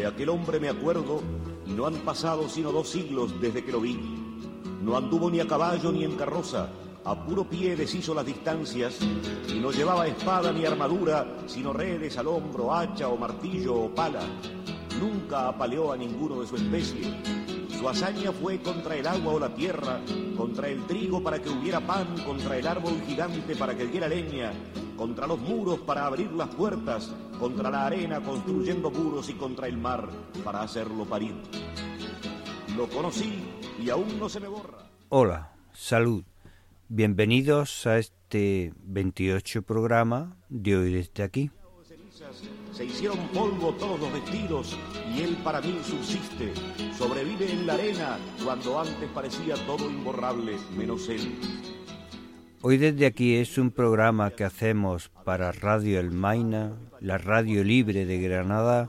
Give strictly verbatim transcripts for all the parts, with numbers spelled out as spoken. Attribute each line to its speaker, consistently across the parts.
Speaker 1: De aquel hombre me acuerdo y no han pasado sino dos siglos desde que lo vi. No anduvo ni a caballo ni en carroza, a puro pie deshizo las distancias y no llevaba espada ni armadura, sino redes al hombro, hacha o martillo o pala. Nunca apaleó a ninguno de su especie. Su hazaña fue contra el agua o la tierra, contra el trigo para que hubiera pan, contra el árbol gigante para que diera leña, contra los muros para abrir las puertas, contra la arena construyendo muros y contra el mar para hacerlo parir. Lo conocí y aún no se me borra.
Speaker 2: Hola, salud. Bienvenidos a este veintiocho programa de Hoy Desde Aquí.
Speaker 1: Se hicieron polvo todos los vestidos y él para mí subsiste. Sobrevive en la arena cuando antes parecía todo imborrable, menos él.
Speaker 2: Hoy Desde Aquí es un programa que hacemos para Radio El Maina, la radio libre de Granada,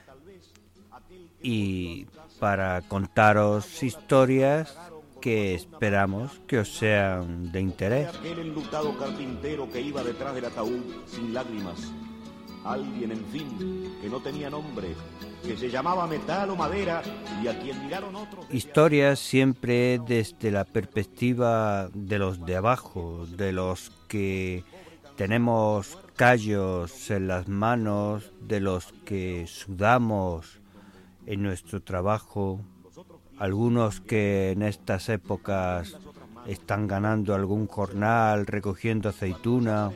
Speaker 2: y para contaros historias que esperamos que os sean de interés.
Speaker 1: Aquel enlutado carpintero que iba detrás del ataúd sin lágrimas. Alguien, en fin, que no tenía nombre, que se llamaba metal o madera y a quien miraron otros...
Speaker 2: Historias siempre desde la perspectiva de los de abajo, de los que tenemos callos en las manos, de los que sudamos en nuestro trabajo, algunos que en estas épocas están ganando algún jornal, recogiendo aceituna.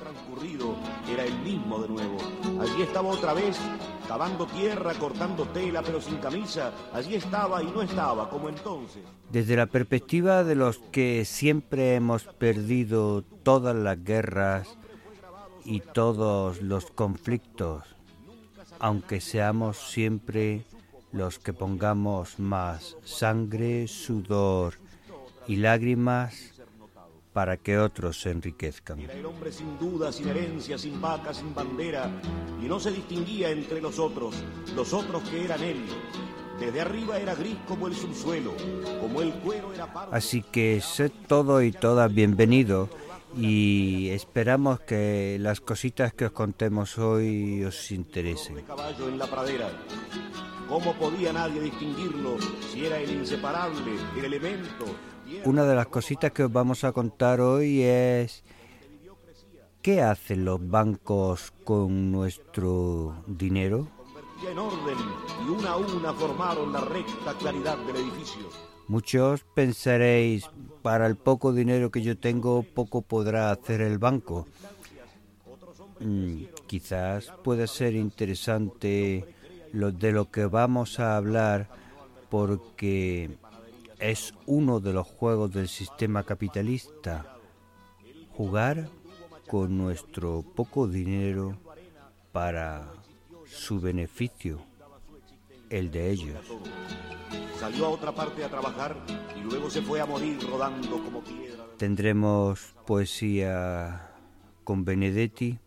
Speaker 1: Era el mismo de nuevo. Allí estaba otra vez, cavando tierra, cortando tela, pero sin camisa. Allí estaba y no estaba, como entonces.
Speaker 2: Desde la perspectiva de los que siempre hemos perdido todas las guerras y todos los conflictos, aunque seamos siempre los que pongamos más sangre, sudor y lágrimas para que otros se enriquezcan.
Speaker 1: Era el hombre sin duda, sin herencia, sin vaca, sin bandera, y no se distinguía entre los otros, los otros que eran él. Desde arriba era gris como el subsuelo, como el cuero era pardo.
Speaker 2: Así que sed todo y todas bienvenidos y esperamos que las cositas que os contemos hoy os interesen.
Speaker 1: De caballo en la pradera. ¿Cómo podía nadie distinguirlo si era el inseparable, el elemento?
Speaker 2: Una de las cositas que os vamos a contar hoy es ¿qué hacen los bancos con nuestro dinero?
Speaker 1: Convertía en orden y una a una formaron la recta claridad del edificio.
Speaker 2: Muchos pensaréis, para el poco dinero que yo tengo, poco podrá hacer el banco. Mm, quizás pueda ser interesante lo de lo que vamos a hablar, porque es uno de los juegos del sistema capitalista, jugar con nuestro poco dinero para su beneficio, el de ellos.
Speaker 1: Salió a otra parte a trabajar y luego se fue a morir rodando como piedra.
Speaker 2: Tendremos poesía con Benedetti,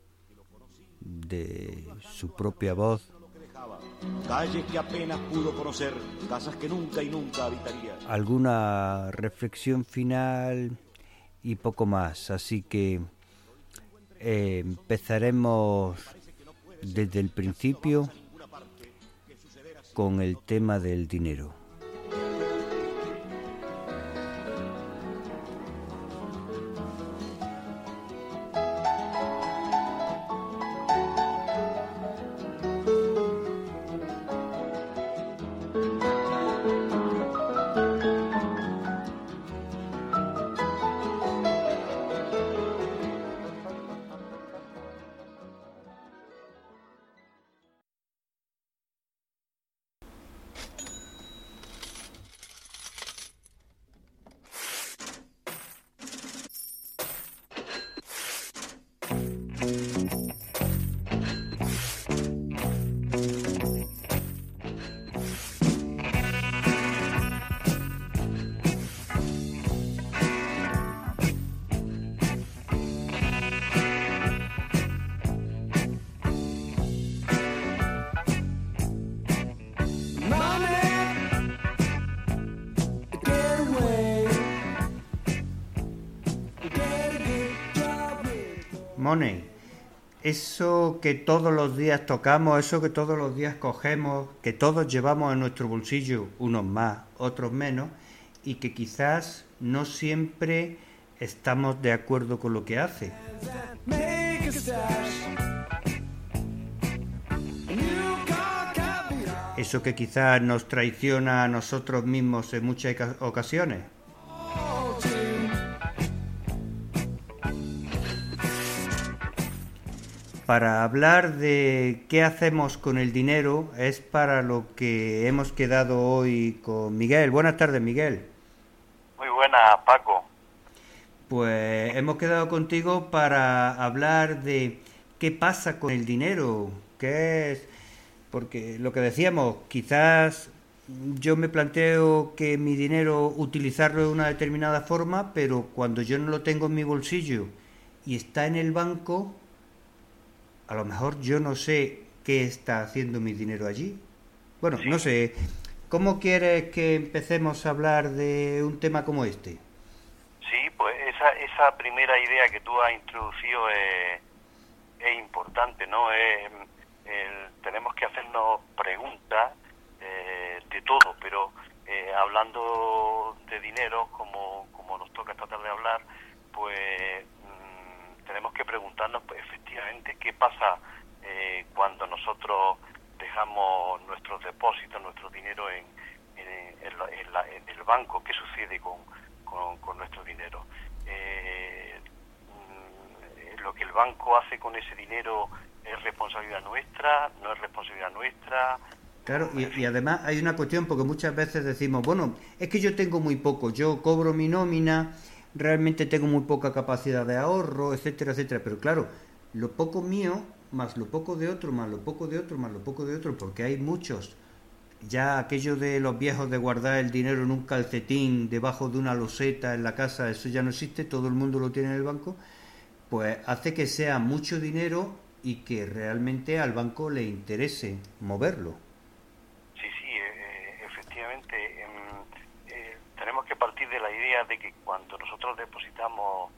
Speaker 2: de su propia voz.
Speaker 1: Calles que apenas pudo conocer, casas que nunca y nunca habitaría.
Speaker 2: Alguna reflexión final y poco más, así que eh, empezaremos desde el principio con el tema del dinero. Money, Eso que todos los días tocamos, eso que todos los días cogemos, que todos llevamos en nuestro bolsillo, unos más, otros menos, y que quizás no siempre estamos de acuerdo con lo que hace. Eso que quizás nos traiciona a nosotros mismos en muchas ocasiones. Para hablar de qué hacemos con el dinero es para lo que hemos quedado hoy con Miguel. Buenas tardes, Miguel.
Speaker 3: Muy buenas, Paco.
Speaker 2: Pues hemos quedado contigo para hablar de qué pasa con el dinero, qué es, porque lo que decíamos, quizás yo me planteo que mi dinero utilizarlo de una determinada forma, pero cuando yo no lo tengo en mi bolsillo y está en el banco, a lo mejor yo no sé qué está haciendo mi dinero allí. Bueno, sí. No sé, ¿cómo quieres que empecemos a hablar de un tema como este?
Speaker 3: Sí, pues esa, esa primera idea que tú has introducido es, es importante, ¿no? Es, el, tenemos que hacernos preguntas eh, de todo, pero eh, hablando de dinero, como, como nos toca tratar de hablar, pues mmm, tenemos que preguntarnos, pues efectivamente, qué pasa eh, cuando nosotros dejamos nuestros depósitos, nuestro dinero en, en, en, la, en, la, en el banco, qué sucede con, con, con nuestro dinero. Eh, mmm, lo que el banco hace con ese dinero es responsabilidad nuestra, no es responsabilidad nuestra.
Speaker 2: Claro, y, y además hay una cuestión, porque muchas veces decimos, bueno, es que yo tengo muy poco, yo cobro mi nómina, realmente tengo muy poca capacidad de ahorro, etcétera, etcétera, pero claro, lo poco mío, más lo poco de otro, más lo poco de otro, más lo poco de otro, porque hay muchos, ya aquello de los viejos de guardar el dinero en un calcetín, debajo de una loseta en la casa, eso ya no existe, todo el mundo lo tiene en el banco, pues hace que sea mucho dinero y que realmente al banco le interese moverlo.
Speaker 3: Sí, sí, eh, efectivamente, eh, eh, tenemos que partir de la idea de que cuando nosotros depositamos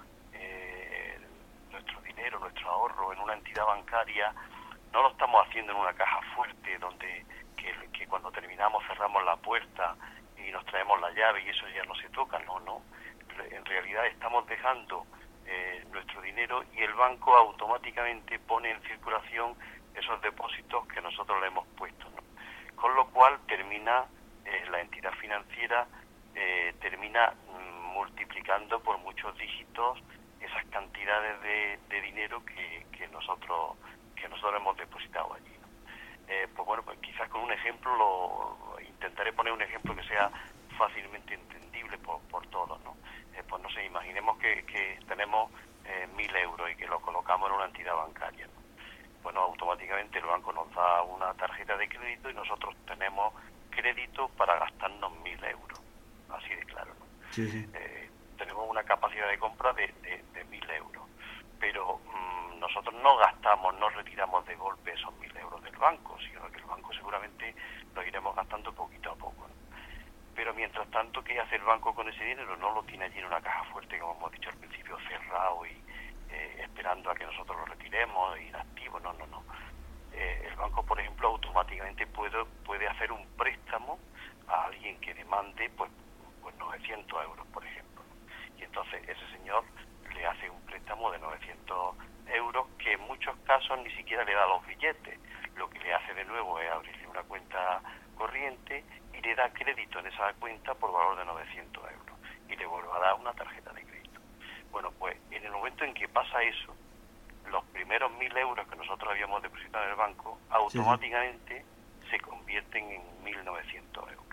Speaker 3: eh, nuestro dinero, nuestro ahorro en una entidad bancaria, no lo estamos haciendo en una caja fuerte donde que, que cuando terminamos cerramos la puerta y nos traemos la llave y eso ya no se toca, no, no. En realidad estamos dejando eh, nuestro dinero y el banco automáticamente pone en circulación esos depósitos que nosotros le hemos puesto, ¿no? Con lo cual termina eh, la entidad financiera eh, termina mm, multiplicando por muchos dígitos esas cantidades de, de dinero que, que nosotros que nosotros hemos depositado allí, ¿no? Eh, pues bueno, pues quizás con un ejemplo lo intentaré poner un ejemplo que sea fácilmente entendible por, por todos, ¿no? Eh, pues no sé, imaginemos que, que tenemos eh, mil euros y que lo colocamos en una entidad bancaria, ¿no? Bueno, automáticamente el banco nos da una tarjeta de crédito y nosotros tenemos crédito para gastarnos mil euros, así de claro, ¿no?
Speaker 2: Sí, sí.
Speaker 3: Eh, tenemos una capacidad de compra de, de, de mil euros, pero mmm, nosotros no gastamos, no retiramos de golpe esos mil euros del banco, sino que el banco seguramente lo iremos gastando poquito a poco, ¿no? Pero mientras tanto, ¿qué hace el banco con ese dinero? No lo tiene allí en una caja fuerte, como hemos dicho al principio, cerrado y eh, esperando a que nosotros lo retiremos, inactivo, no, no, no. Eh, el banco, por ejemplo, automáticamente puede, puede hacer un préstamo a alguien que demande pues, pues novecientos euros, por ejemplo, ¿no? Y entonces ese señor le hace un préstamo de novecientos euros que en muchos casos ni siquiera le da los billetes. Lo que le hace de nuevo es abrirle una cuenta corriente y le da crédito en esa cuenta por valor de novecientos euros y le vuelve a dar una tarjeta de crédito. Bueno, pues en el momento en que pasa eso, los primeros mil euros que nosotros habíamos depositado en el banco automáticamente sí. se convierten en mil novecientos euros.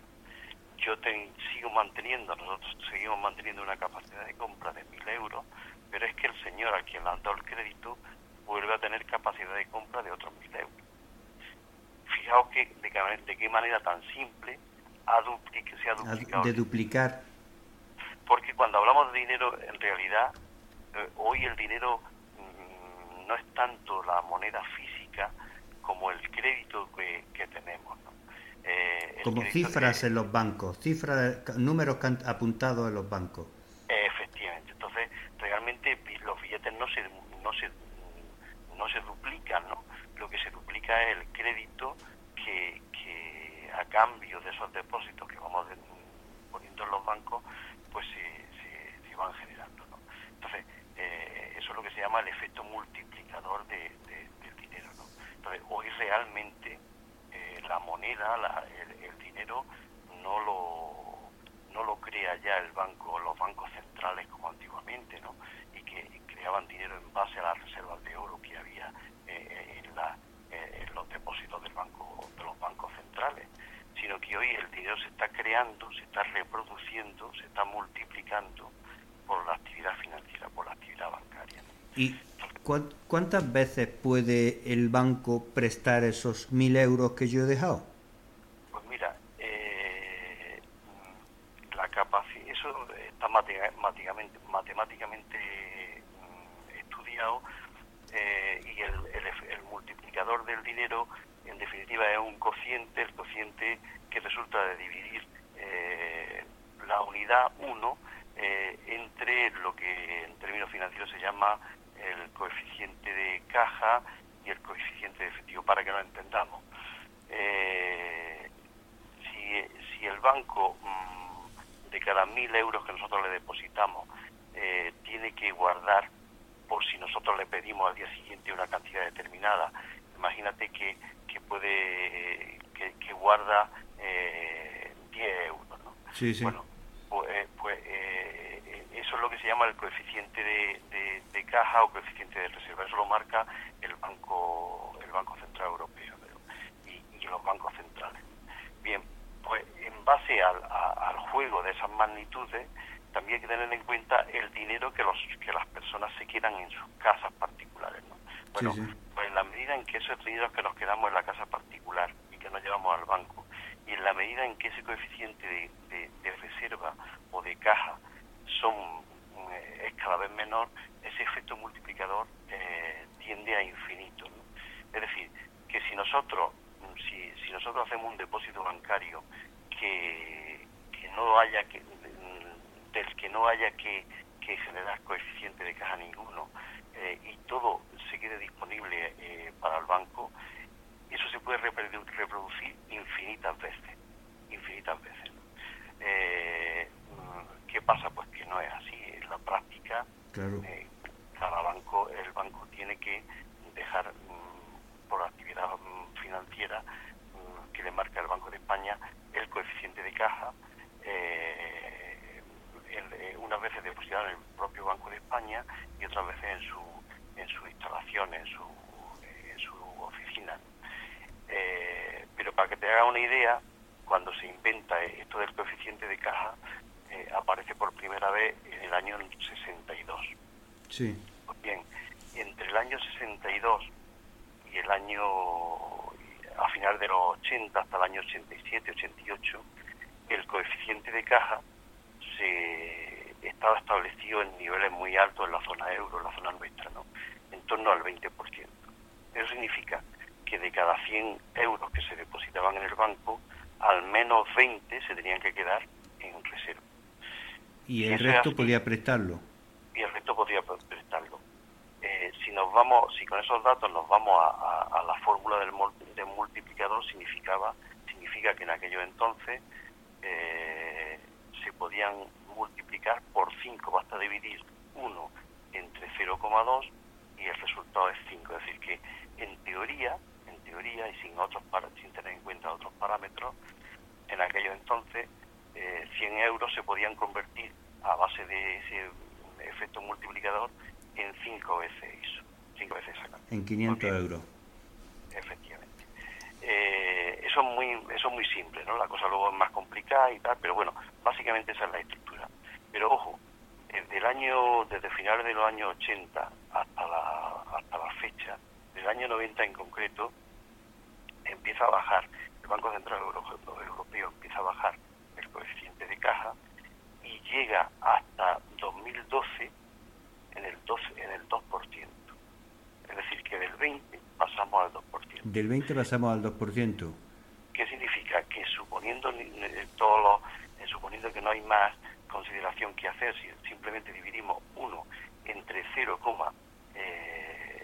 Speaker 3: Yo te, sigo manteniendo, nosotros seguimos manteniendo una capacidad de compra de mil euros, pero es que el señor a quien le han dado el crédito vuelve a tener capacidad de compra de otros mil euros. Fijaos que de, qué, de qué manera tan simple ha duplic, se ha duplicado.
Speaker 2: De duplicar.
Speaker 3: Porque cuando hablamos de dinero, en realidad, eh, hoy el dinero mmm, no es tanto la moneda física como el crédito que, que tenemos, ¿no? Eh,
Speaker 2: como cifras de, en los bancos, cifras, números apuntados en los bancos.
Speaker 3: Eh, efectivamente. Entonces, realmente los billetes no se no se no se duplican, ¿no? Lo que se duplica es el crédito que, que a cambio de esos depósitos que vamos de, poniendo en los bancos, pues se, se, se van generando, ¿no? Entonces, eh, eso es lo que se llama el efecto multiplicador de, de, del dinero, ¿no? Entonces, hoy realmente eh, la moneda, la, el, el dinero, no lo, no lo crea ya el banco, los bancos centrales como antiguamente, ¿no? Y que creaban dinero en base a las reservas de oro que había eh, en, la, eh, en los depósitos del banco, de los bancos centrales, sino que hoy el dinero se está creando, se está reproduciendo, se está multiplicando por la actividad financiera, por la actividad bancaria.
Speaker 2: ¿Y cu- cuántas veces puede el banco prestar esos mil euros que yo he dejado?
Speaker 3: Pues mira, eh, la capacidad, eso está matemáticamente, matemáticamente mm, estudiado, eh, y el, el, el multiplicador del dinero, en definitiva, es un cociente, el cociente que resulta de dividir eh, la unidad uno eh, entre lo que en términos financieros se llama el coeficiente de caja y el coeficiente de efectivo, para que nos entendamos. Eh, si, si el banco mmm, de cada mil euros que nosotros le depositamos eh, tiene que guardar, por si nosotros le pedimos al día siguiente una cantidad determinada, imagínate que, que puede que, que guarda eh, diez euros, ¿no?
Speaker 2: Sí, sí.
Speaker 3: Bueno, pues, pues eh, eso es lo que se llama el coeficiente de, de, de caja o coeficiente de reserva. Eso lo marca el banco el banco central europeo, ¿no? y, y los bancos centrales. Bien, pues en base al, a, al juego de esas magnitudes, también hay que tener en cuenta el dinero que los que las personas se quedan en sus casas particulares, ¿no? Bueno,
Speaker 2: Sí, sí.
Speaker 3: pues en la medida en que esos dineros que nos quedamos en la casa particular y que nos llevamos al banco, y en la medida en que ese coeficiente de, de, de reserva o de caja son eh, es cada vez menor, ese efecto multiplicador eh, tiende a infinito, ¿no? Es decir, que si nosotros si, si nosotros hacemos un depósito bancario que, que no haya que del que no haya que, que generar coeficiente de caja ninguno, eh, y todo se quede disponible eh, para el banco, eso se puede reprodu- reproducir infinitas veces, infinitas veces, ¿no? Eh, ¿Qué pasa? Pues que no es así. En la práctica,
Speaker 2: Claro.
Speaker 3: eh, cada banco, el banco tiene que dejar mm, por actividad mm, financiera mm, que le marca el Banco de España el coeficiente de caja, eh, el, eh, unas veces depositado en el propio Banco de España y otras veces en su en su instalación, en su en su oficina. Eh, pero para que te haga una idea, cuando se inventa esto del coeficiente de caja, eh, aparece por primera vez en el año sesenta y dos.
Speaker 2: Sí.
Speaker 3: Pues bien, entre el año sesenta y dos y el año, a final de los ochenta hasta el año ochenta y siete, ochenta y ocho, el coeficiente de caja se estaba establecido en niveles muy altos en la zona euro, en la zona nuestra, ¿no? En torno al veinte por ciento. Eso significa que de cada cien euros que se depositaban en el banco, al menos veinte se tenían que quedar en reserva.
Speaker 2: Y
Speaker 3: Si
Speaker 2: el
Speaker 3: eso es
Speaker 2: resto
Speaker 3: así,
Speaker 2: podía prestarlo.
Speaker 3: y el resto podría prestarlo. Eh, si nos vamos, si con esos datos nos vamos a, a, a la fórmula del, del multiplicador, significaba, significa que en aquellos entonces eh, se podían multiplicar por cinco, basta dividir uno entre cero coma dos y el resultado es cinco. Es decir, que en teoría, en teoría y sin otros para, sin tener en cuenta otros parámetros, en aquellos entonces eh, cien euros se podían convertir a base de ese efecto multiplicador en cinco veces eso, cinco veces esa.
Speaker 2: En quinientos
Speaker 3: Porque,
Speaker 2: euros.
Speaker 3: efectivamente. Eh, eso es muy eso es muy simple, ¿no? La cosa luego es más complicada y tal, pero bueno, básicamente esa es la estructura. Pero ojo, desde el año, desde finales de los años ochenta hasta la hasta la fecha, del año noventa en concreto, empieza a bajar, el Banco Central Europeo empieza a bajar el coeficiente de caja y llega hasta dos mil doce en el doce, en el dos por ciento. Es decir, que del veinte pasamos al dos por ciento.
Speaker 2: Del veinte pasamos al dos por ciento.
Speaker 3: ¿Qué significa? Que suponiendo todos los, eh, suponiendo que no hay más consideración que hacer, si simplemente dividimos uno entre cero coma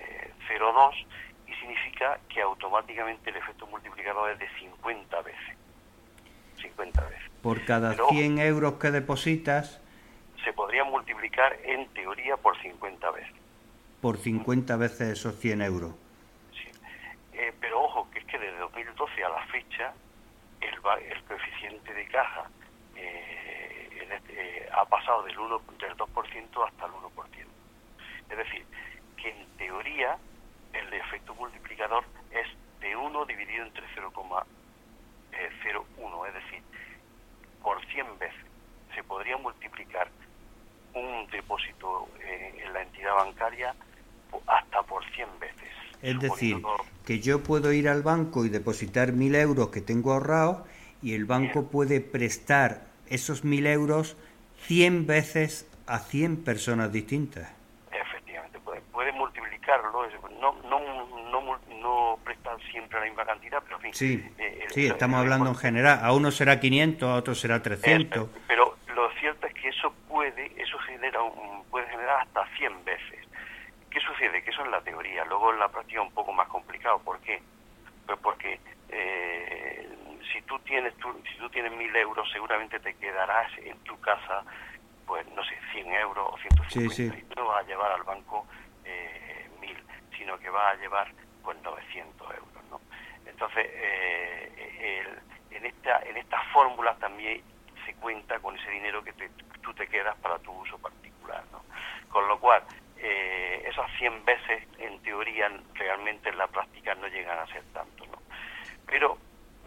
Speaker 3: cero coma dos y significa que automáticamente el efecto multiplicador es de cincuenta veces. cincuenta veces.
Speaker 2: Por cada
Speaker 3: Pero,
Speaker 2: cien euros que depositas...
Speaker 3: se podría multiplicar en teoría por cincuenta veces.
Speaker 2: Por cincuenta veces esos cien euros.
Speaker 3: Sí. Eh, pero ojo, que es que desde dos mil doce a la fecha, el, el coeficiente de caja eh, en este, eh, ha pasado del, uno, del dos por ciento hasta el uno por ciento. Es decir, que en teoría el efecto multiplicador es de uno dividido entre cero coma cero uno, es decir, por cien veces. Se podría multiplicar un depósito eh, en la entidad bancaria hasta por cien veces.
Speaker 2: Es decir, que yo puedo ir al banco y depositar mil euros que tengo ahorrados y el banco Bien. puede prestar esos mil euros cien veces a cien personas distintas.
Speaker 3: Efectivamente, puede, puede multiplicarlo, no, no, no, no prestar siempre la misma cantidad, pero en fin.
Speaker 2: Sí,
Speaker 3: eh,
Speaker 2: sí
Speaker 3: el,
Speaker 2: estamos
Speaker 3: el,
Speaker 2: hablando
Speaker 3: el,
Speaker 2: en general, a uno será quinientos, a otro será trescientos.
Speaker 3: Eh, pero lo cierto es que eso puede, eso genera un, puede generar hasta cien veces. ¿Qué sucede? Que eso es la teoría, luego en la práctica es un poco más complicado. ¿Por qué? Pues porque eh, si tú tienes tu, si tú tienes mil euros, seguramente te quedarás en tu casa, pues no sé, cien euros o ciento cincuenta.
Speaker 2: Sí, sí.
Speaker 3: Y tú no vas a llevar al banco eh, mil, sino que vas a llevar pues novecientos euros, ¿no? Entonces, eh, el, en esta en estas fórmulas también se cuenta con ese dinero que te, tú te quedas para tu uso particular, ¿no? Con lo cual, eh, esas cien veces, en teoría, realmente en la práctica no llegan a ser tanto, ¿no? Pero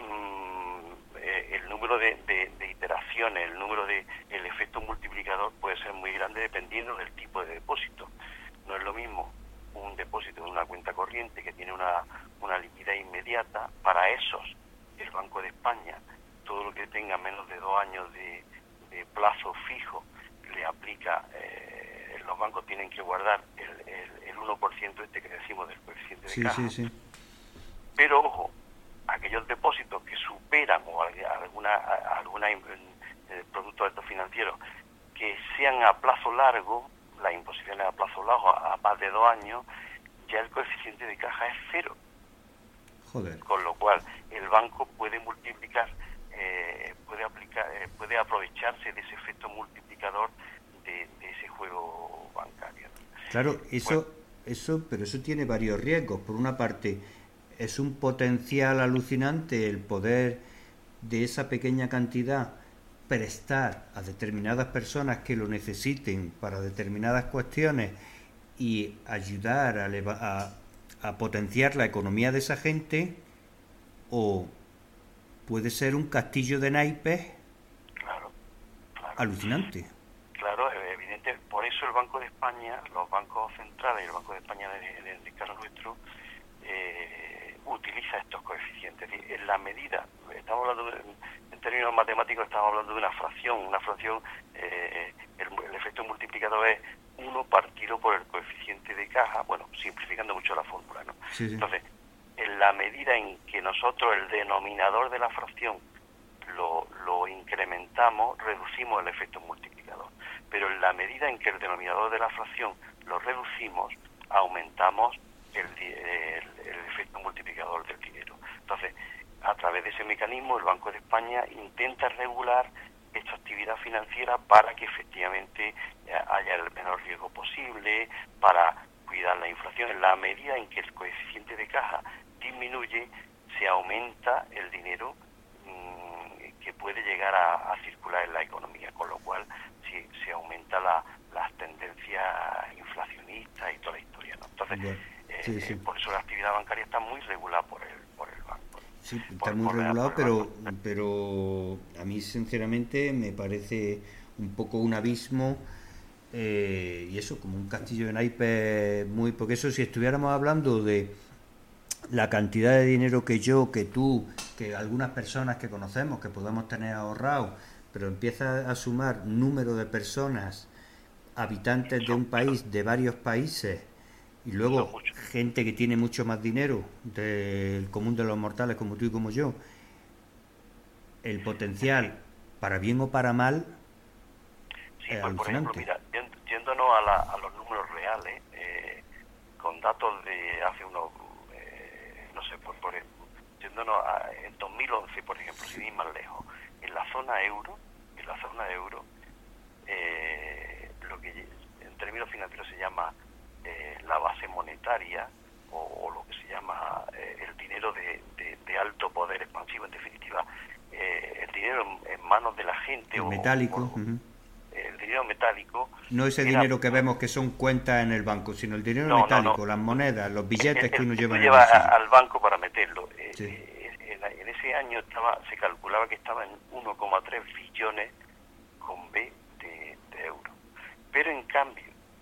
Speaker 3: mmm, eh, el número de, de, de iteraciones, el número de el efecto multiplicador puede ser muy grande dependiendo del tipo de depósito. No es lo mismo un depósito de una cuenta corriente que tiene una, una liquidez inmediata. Para esos, el Banco de España, todo lo que tenga menos de dos años de, de plazo fijo, le aplica, eh, los bancos tienen que guardar el, el, el uno por ciento este que decimos del coeficiente de
Speaker 2: sí,
Speaker 3: caja.
Speaker 2: Sí, sí.
Speaker 3: Pero ojo, aquellos depósitos que superan o alguna, alguna eh, productos de estos financieros que sean a plazo largo, las imposiciones a plazo largo, a, a más de dos años, ya el coeficiente de caja es cero.
Speaker 2: Joder.
Speaker 3: Con lo cual, el banco puede multiplicar, eh, puede aplicar, eh, puede aprovecharse de ese efecto multiplicador de, de ese juego bancario.
Speaker 2: Claro, eso, bueno, eso, pero eso tiene varios riesgos. Por una parte, es un potencial alucinante el poder de esa pequeña cantidad prestar a determinadas personas que lo necesiten para determinadas cuestiones y ayudar a, a, a potenciar la economía de esa gente, o puede ser un castillo de naipes
Speaker 3: claro, claro.
Speaker 2: alucinante.
Speaker 3: Claro, evidente. Por eso el Banco de España, los bancos centrales y el Banco de España en el caso nuestro, eh, utiliza estos coeficientes. En la medida, estamos hablando de, en términos matemáticos, estamos hablando de una fracción. Una fracción, eh, el, el efecto multiplicador es uno partido por el coeficiente de caja, bueno, simplificando mucho la fórmula, ¿no?
Speaker 2: Sí, sí.
Speaker 3: Entonces, en la medida en que nosotros el denominador de la fracción lo, lo incrementamos, reducimos el efecto multiplicador. Pero en la medida en que el denominador de la fracción lo reducimos, aumentamos el, el, el efecto multiplicador del dinero. Entonces, a través de ese mecanismo, el Banco de España intenta regular esta actividad financiera para que efectivamente haya el menor riesgo posible, para cuidar la inflación. En la medida en que el coeficiente de caja disminuye, se aumenta el dinero mmm, que puede llegar a, a circular en la economía, con lo cual sí, se aumenta la, las tendencias inflacionistas y toda la historia, ¿no? Entonces,
Speaker 2: bueno, sí,
Speaker 3: eh,
Speaker 2: sí.
Speaker 3: por eso la actividad bancaria está muy regulada por el, por el banco.
Speaker 2: Sí, está
Speaker 3: por,
Speaker 2: muy
Speaker 3: por
Speaker 2: regulado,
Speaker 3: por
Speaker 2: pero, pero a mí sinceramente me parece un poco un abismo, eh, y eso, como un castillo de naipes muy... Porque eso, si estuviéramos hablando de la cantidad de dinero que yo, que tú, que algunas personas que conocemos, que podamos tener ahorrado, pero empieza a sumar número de personas, habitantes de un país, de varios países, y luego gente que tiene mucho más dinero del común de los mortales, como tú y como yo, el potencial, para bien o para mal,
Speaker 3: sí,
Speaker 2: es
Speaker 3: pues, por ejemplo,
Speaker 2: alucinante.
Speaker 3: mira, yéndonos a, la, a los números reales, eh, con con datos de hace unos, eh, no sé, por, por yéndonos a, en dos mil once, por ejemplo, sin ir más lejos, en la zona euro, en la zona euro, eh, lo que en términos financieros se llama eh, la base monetaria, o, o lo que se llama eh, el dinero de, de, de alto poder expansivo, en definitiva, eh, el dinero en, en manos de la gente,
Speaker 2: el
Speaker 3: o
Speaker 2: metálico,
Speaker 3: o,
Speaker 2: uh-huh.
Speaker 3: el dinero metálico,
Speaker 2: no ese
Speaker 3: era,
Speaker 2: dinero que vemos que son cuentas en el banco, sino el dinero
Speaker 3: no,
Speaker 2: metálico,
Speaker 3: no, no.
Speaker 2: las monedas, los billetes
Speaker 3: el,
Speaker 2: que uno
Speaker 3: el,
Speaker 2: lleva en el
Speaker 3: lleva
Speaker 2: bolsillo.
Speaker 3: al banco para meterlo. Eh,
Speaker 2: Sí.
Speaker 3: eh, en, en ese año estaba, se calculaba que estaba en uno coma tres billones con B de, de euros. Pero en cambio,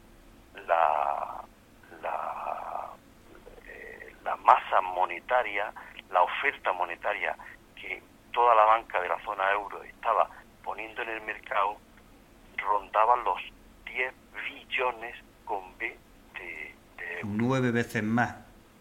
Speaker 3: la, la, eh, la masa monetaria, la oferta monetaria que toda la banca de la zona euro estaba poniendo en el mercado, rondaba los diez billones con B de, de euros.
Speaker 2: Nueve veces más.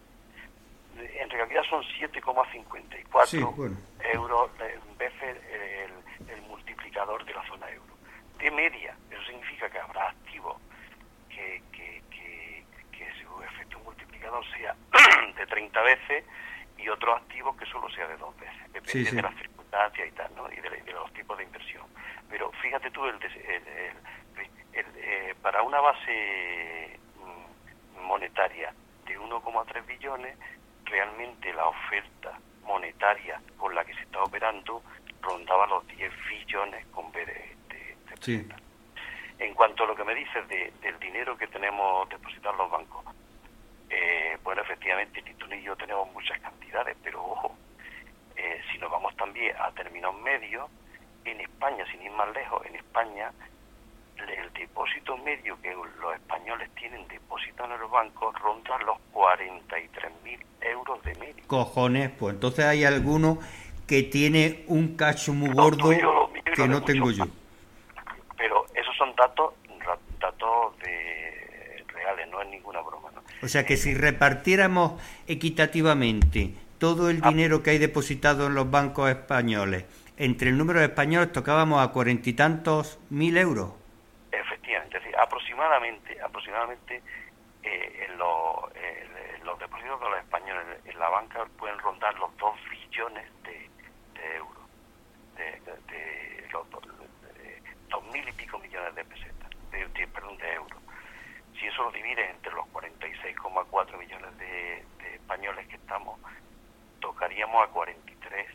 Speaker 3: En realidad son siete coma cincuenta y cuatro
Speaker 2: Sí, bueno.
Speaker 3: euros veces el, el multiplicador de la zona euro. De media, eso significa que habrá activos que, que, que, que su efecto multiplicador sea de treinta veces y otros activos que solo sea de dos veces. Depende
Speaker 2: Sí, sí.
Speaker 3: de las circunstancias y tal, ¿no? Y de, de los tipos de inversión. Pero fíjate tú, el, el, el, el, eh, para una base mm, monetaria de uno coma tres billones, realmente la oferta monetaria con la que se está operando rondaba los diez billones con B de, de, de
Speaker 2: Sí.
Speaker 3: En cuanto a lo que me dices de, del dinero que tenemos depositado en los bancos, eh, bueno, efectivamente, Tito y yo tenemos muchas cantidades, pero ojo, eh, si nos vamos también a términos medios, en España, sin ir más lejos, en España, el depósito medio que los españoles tienen depositado en los bancos ronda los cuarenta y tres mil euros de medio.
Speaker 2: Cojones, pues entonces hay alguno que tiene un cacho muy
Speaker 3: Lo
Speaker 2: gordo
Speaker 3: tuyo, lo mío y lo
Speaker 2: que
Speaker 3: de
Speaker 2: no
Speaker 3: muchos
Speaker 2: tengo yo.
Speaker 3: más. Pero esos son datos datos de reales, no es ninguna broma, ¿no?
Speaker 2: O sea que si repartiéramos equitativamente todo el dinero que hay depositado en los bancos españoles entre el número de españoles, tocábamos a cuarenta y tantos mil euros.
Speaker 3: Efectivamente, es decir, aproximadamente, aproximadamente eh, en, los, eh, en los depósitos de los españoles en la banca pueden rondar los dos billones de, de euros, de, de, de los de, dos mil y pico millones de pesetas, de, de, perdón, de euros. Si eso lo divides entre los cuarenta y seis coma cuatro millones de, de españoles que estamos, tocaríamos a cuarenta y tres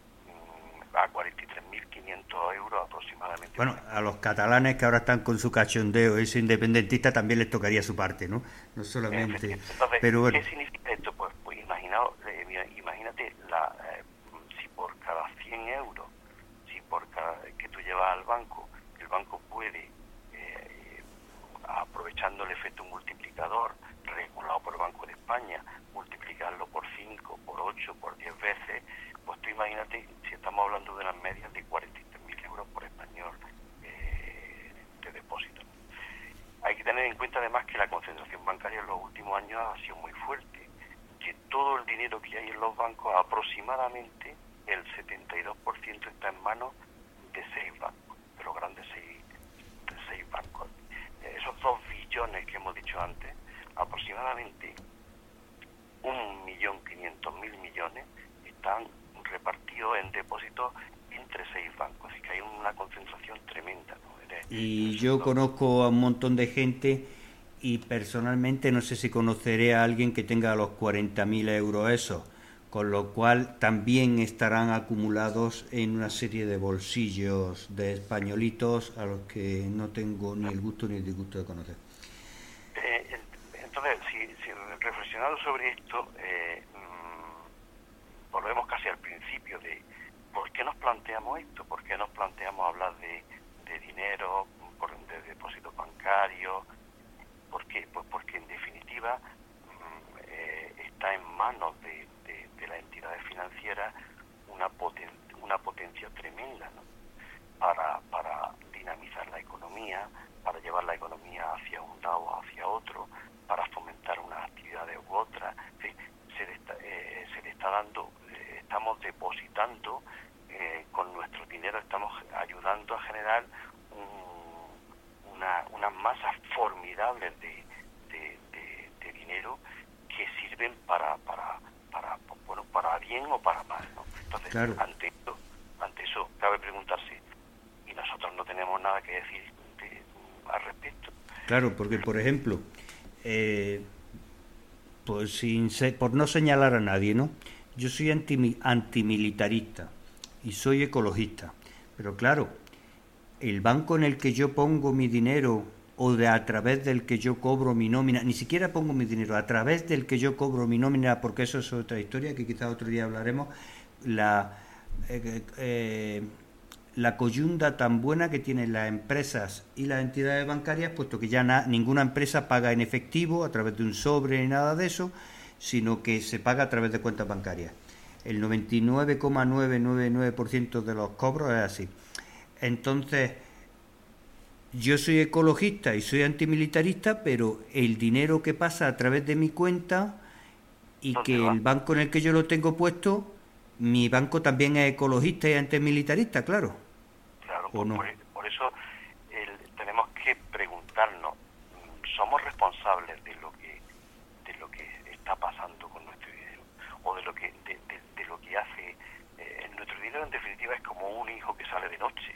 Speaker 3: a cuarenta y tres mil quinientos euros aproximadamente.
Speaker 2: Bueno, a los catalanes que ahora están con su cachondeo, ese independentista también les tocaría su parte, ¿no? No solamente...
Speaker 3: Entonces,
Speaker 2: pero bueno.
Speaker 3: ¿qué significa esto? Pues, pues imaginaos, eh, imagínate la, eh, si por cada cien euros, si por cada que tú llevas al banco, el banco puede, eh, aprovechando el efecto multiplicador regulado por el Banco de España, multiplicarlo por cinco, por ocho, por diez veces, pues tú imagínate si estamos hablando de unas medias de cuarenta y tres mil euros por español eh, de depósito. Hay que tener en cuenta además que la concentración bancaria en los últimos años ha sido muy fuerte, que todo el dinero que hay en los bancos, aproximadamente el setenta y dos por ciento está en manos de seis bancos, de los grandes seis, de seis bancos. Esos dos billones que hemos dicho antes, aproximadamente un millón quinientos mil millones están repartidos en depósitos entre seis bancos, así que hay una concentración tremenda, ¿no?
Speaker 2: Y yo conozco a un montón de gente y personalmente no sé si conoceré a alguien que tenga los cuarenta mil euros esos, con lo cual también estarán acumulados en una serie de bolsillos de españolitos a los que no tengo ni el gusto ni el disgusto de conocer.
Speaker 3: Eh, entonces, si, si reflexionando sobre esto, eh, mmm, volvemos casi al principio de por qué nos planteamos esto, por qué nos planteamos hablar de, de dinero, por, de depósitos bancarios. ¿Por qué? Pues porque en definitiva mmm, eh, está en manos de, de, de las entidades financieras una, poten, una potencia tremenda, ¿no? para, para dinamizar la economía, para llevar la economía hacia un lado o hacia otro, para fomentar unas actividades u otras. Sí, se, le está, eh, se le está dando, eh, estamos depositando eh, con nuestro dinero, estamos ayudando a generar un, una, unas masas formidables de, de, de, de dinero dinero que sirven para, para, para, bueno, para bien o para mal, ¿no? Entonces,
Speaker 2: claro.
Speaker 3: ante eso, ante eso cabe preguntarse, y nosotros no tenemos nada que decir de, al respecto.
Speaker 2: Claro, porque por ejemplo, eh, pues sin se, por no señalar a nadie, ¿no? Yo soy anti, antimilitarista y soy ecologista, pero claro, el banco en el que yo pongo mi dinero o de a través del que yo cobro mi nómina, ni siquiera pongo mi dinero, a través del que yo cobro mi nómina, porque eso es otra historia que quizás otro día hablaremos, la eh, eh, la coyunda tan buena que tienen las empresas y las entidades bancarias, puesto que ya na, ninguna empresa paga en efectivo a través de un sobre ni nada de eso, sino que se paga a través de cuentas bancarias. El noventa y nueve coma novecientos noventa y nueve por ciento de los cobros es así. Entonces, yo soy ecologista y soy antimilitarista, pero el dinero que pasa a través de mi cuenta y que el banco en el que yo lo tengo puesto, mi banco también es ecologista y antimilitarista, claro.
Speaker 3: Claro,
Speaker 2: ¿o no?
Speaker 3: por, por eso el, tenemos que preguntarnos, ¿somos responsables de lo que de lo que está pasando con nuestro dinero? O de lo que de, de, de lo que hace eh, nuestro dinero, en definitiva, es como un hijo que sale de noche.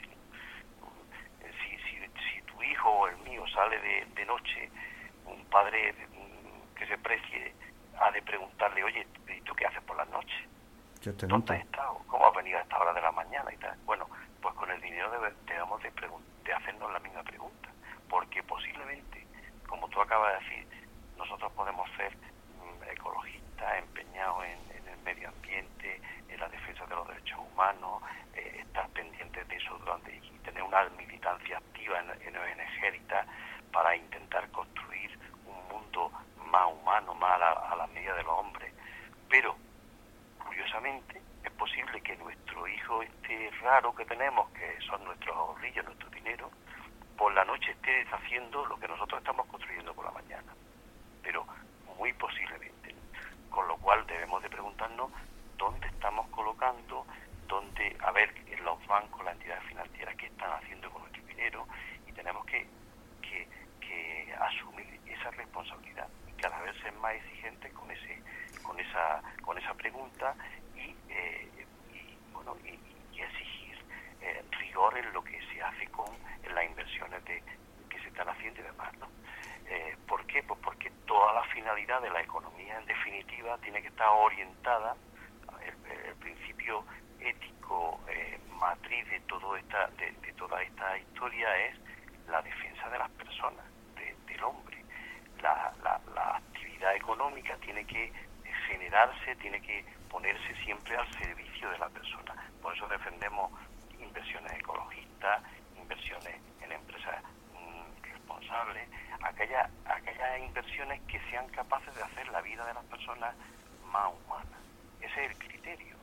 Speaker 3: Si, si, si tu hijo o el mío sale de, de noche, un padre que se precie ha de preguntarle, oye, ¿y tú qué haces por las noches? ¿Dónde has estado? ¿Cómo has venido a esta hora de la mañana? Y tal. Bueno, pues con el dinero debe, debemos de, de hacernos la misma pregunta, porque posiblemente, como tú acabas de decir, nosotros podemos ser mm, ecologistas, empeñados en, en el medio ambiente, en la defensa de los derechos humanos, eh, estar pendientes de eso durante y tener una militancia activa en, en O N G y tal, para intentar construir un mundo más humano, más a la, a la medida de los hombres. Pero curiosamente, es posible que nuestro hijo este raro que tenemos, que son nuestros ahorrillos, nuestro dinero, por la noche esté deshaciendo lo que nosotros estamos construyendo por la mañana. Pero muy posiblemente. Con lo cual debemos de preguntarnos dónde estamos colocando, dónde, a ver, en los bancos, las entidades financieras, qué están haciendo con nuestro dinero, y tenemos que, que, que asumir esa responsabilidad y cada vez ser más exigentes con ese con esa con esa pregunta y, eh, y bueno y, y exigir eh, rigor en lo que se hace con en las inversiones de, que se están haciendo y demás, ¿no? Eh, ¿Por qué? Pues porque toda la finalidad de la economía, en definitiva, tiene que estar orientada, el, el principio ético eh, matriz de todo esta de, de toda esta historia es la defensa de las personas, de, del hombre. La, la, la actividad económica tiene que generarse, tiene que ponerse siempre al servicio de la persona. Por eso defendemos inversiones ecologistas, inversiones en empresas mmm, responsables, aquellas, aquellas inversiones que sean capaces de hacer la vida de las personas más humana. Ese es el criterio.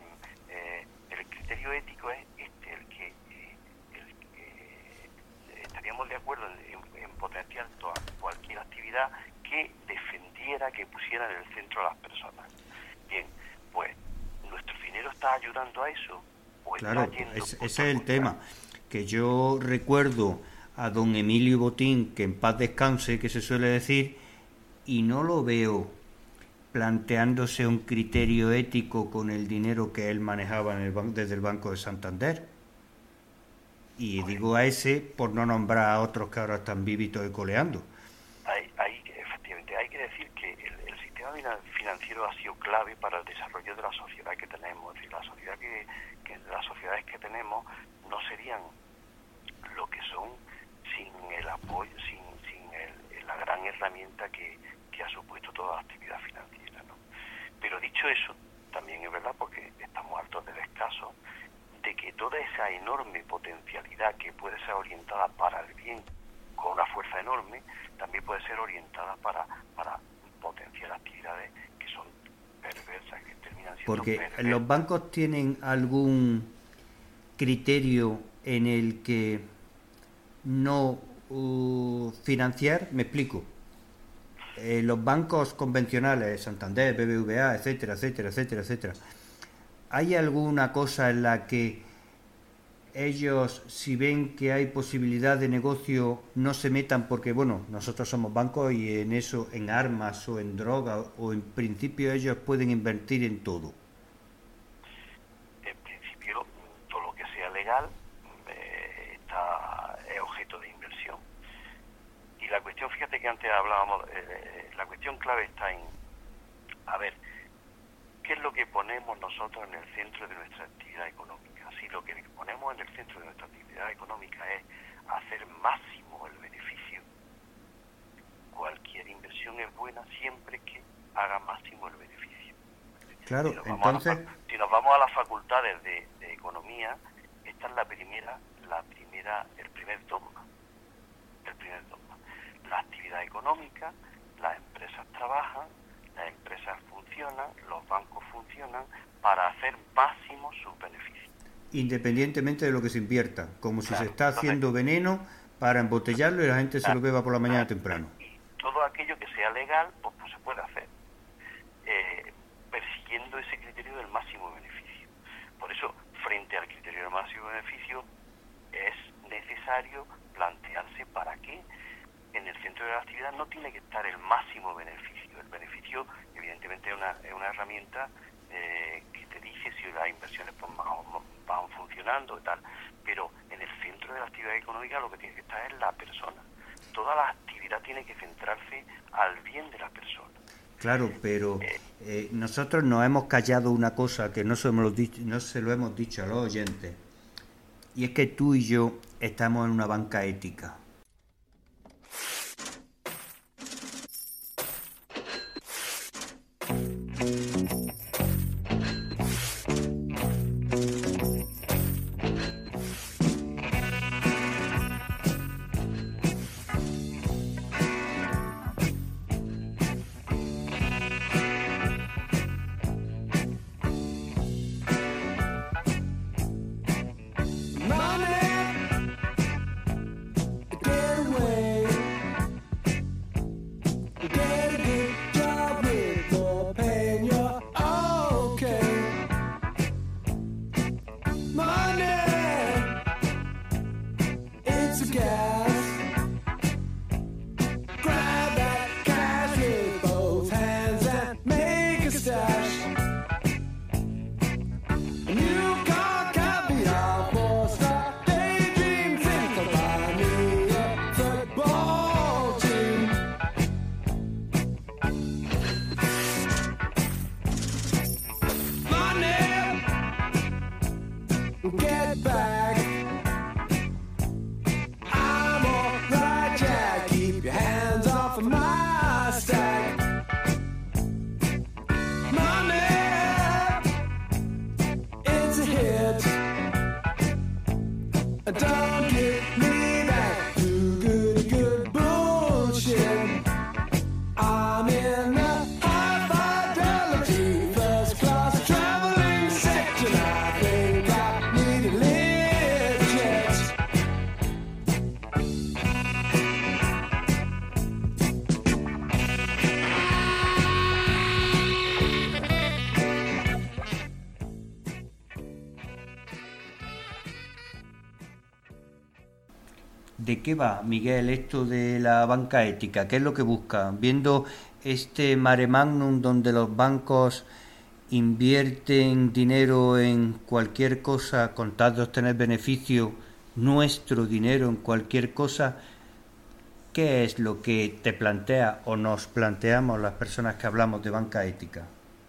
Speaker 3: Eh, el criterio ético es este, el que, eh, el que eh, estaríamos de acuerdo en, en potenciar toda, cualquier actividad que defendiera, que pusiera en el centro a las personas. Bien, pues, ¿nuestro dinero está ayudando a eso? ¿O
Speaker 2: claro,
Speaker 3: está yendo
Speaker 2: es, ese es el tema, que yo recuerdo a don Emilio Botín, que en paz descanse, que se suele decir, y no lo veo planteándose un criterio ético con el dinero que él manejaba en el ban- desde el Banco de Santander. Y pues, digo a ese por no nombrar a otros que ahora están vivitos y coleando.
Speaker 3: Hay, hay, efectivamente, hay que decir que el, el sistema financiero ha sido clave para el desarrollo de la sociedad que tenemos. Es decir, la sociedad que, que las sociedades que tenemos no serían lo que son sin el apoyo, sin, sin el, la gran herramienta que, que ha supuesto toda la actividad financiera, ¿no? Pero dicho eso, también es verdad, porque estamos hartos de descaso, de que toda esa enorme potencialidad que puede ser orientada para el bien con una fuerza enorme, también puede ser orientada para, para potenciar actividades que son perversas, que terminan siendo
Speaker 2: porque
Speaker 3: perversas.
Speaker 2: ¿Los bancos tienen algún criterio en el que no uh, financiar? Me explico. Eh, los bancos convencionales, Santander, B B V A, etcétera, etcétera, etcétera, etcétera, ¿hay alguna cosa en la que ellos, si ven que hay posibilidad de negocio, no se metan porque, bueno, nosotros somos bancos y en eso, en armas o en droga, o en principio ellos pueden invertir en todo.
Speaker 3: En principio, todo lo que sea legal eh, está, es objeto de inversión. Y la cuestión, fíjate que antes hablábamos, eh, la cuestión clave está en, a ver, ¿qué es lo que ponemos nosotros en el centro de nuestra actividad económica? Si lo que ponemos en el centro de nuestra actividad económica es hacer máximo el beneficio, cualquier inversión es buena siempre que haga máximo el beneficio.
Speaker 2: Claro,
Speaker 3: si nos
Speaker 2: entonces...
Speaker 3: la, si nos vamos a las facultades de, de economía, esta es la primera, la primera, el primer dogma. El primer dogma. La actividad económica, las empresas trabajan, las empresas funcionan, los bancos funcionan para hacer máximo sus beneficios.
Speaker 2: Independientemente de lo que se invierta, como
Speaker 3: claro,
Speaker 2: si se está haciendo veneno para embotellarlo y la gente claro, se lo beba por la mañana
Speaker 3: claro,
Speaker 2: temprano.
Speaker 3: Y todo aquello que sea legal, pues, pues se puede hacer, eh, persiguiendo ese criterio del máximo beneficio. Por eso, frente al criterio del máximo beneficio, es necesario plantearse para qué en el centro de la actividad no tiene que estar el máximo beneficio. El beneficio, evidentemente, es una, es una herramienta eh, que te dice si las inversiones pues, van, van funcionando y tal, pero en el centro de la actividad económica lo que tiene que estar es la persona. Toda la actividad tiene que centrarse al bien de la persona.
Speaker 2: Claro, pero eh, nosotros nos hemos callado una cosa que no se, lo dicho, no se lo hemos dicho a los oyentes, y es que tú y yo estamos en una banca ética. ¿De qué va, Miguel, esto de la banca ética? ¿Qué es lo que busca? Viendo este mare magnum donde los bancos invierten dinero en cualquier cosa con tal de obtener beneficio, nuestro dinero en cualquier cosa, ¿qué es lo que te plantea o nos planteamos las personas que hablamos de banca ética?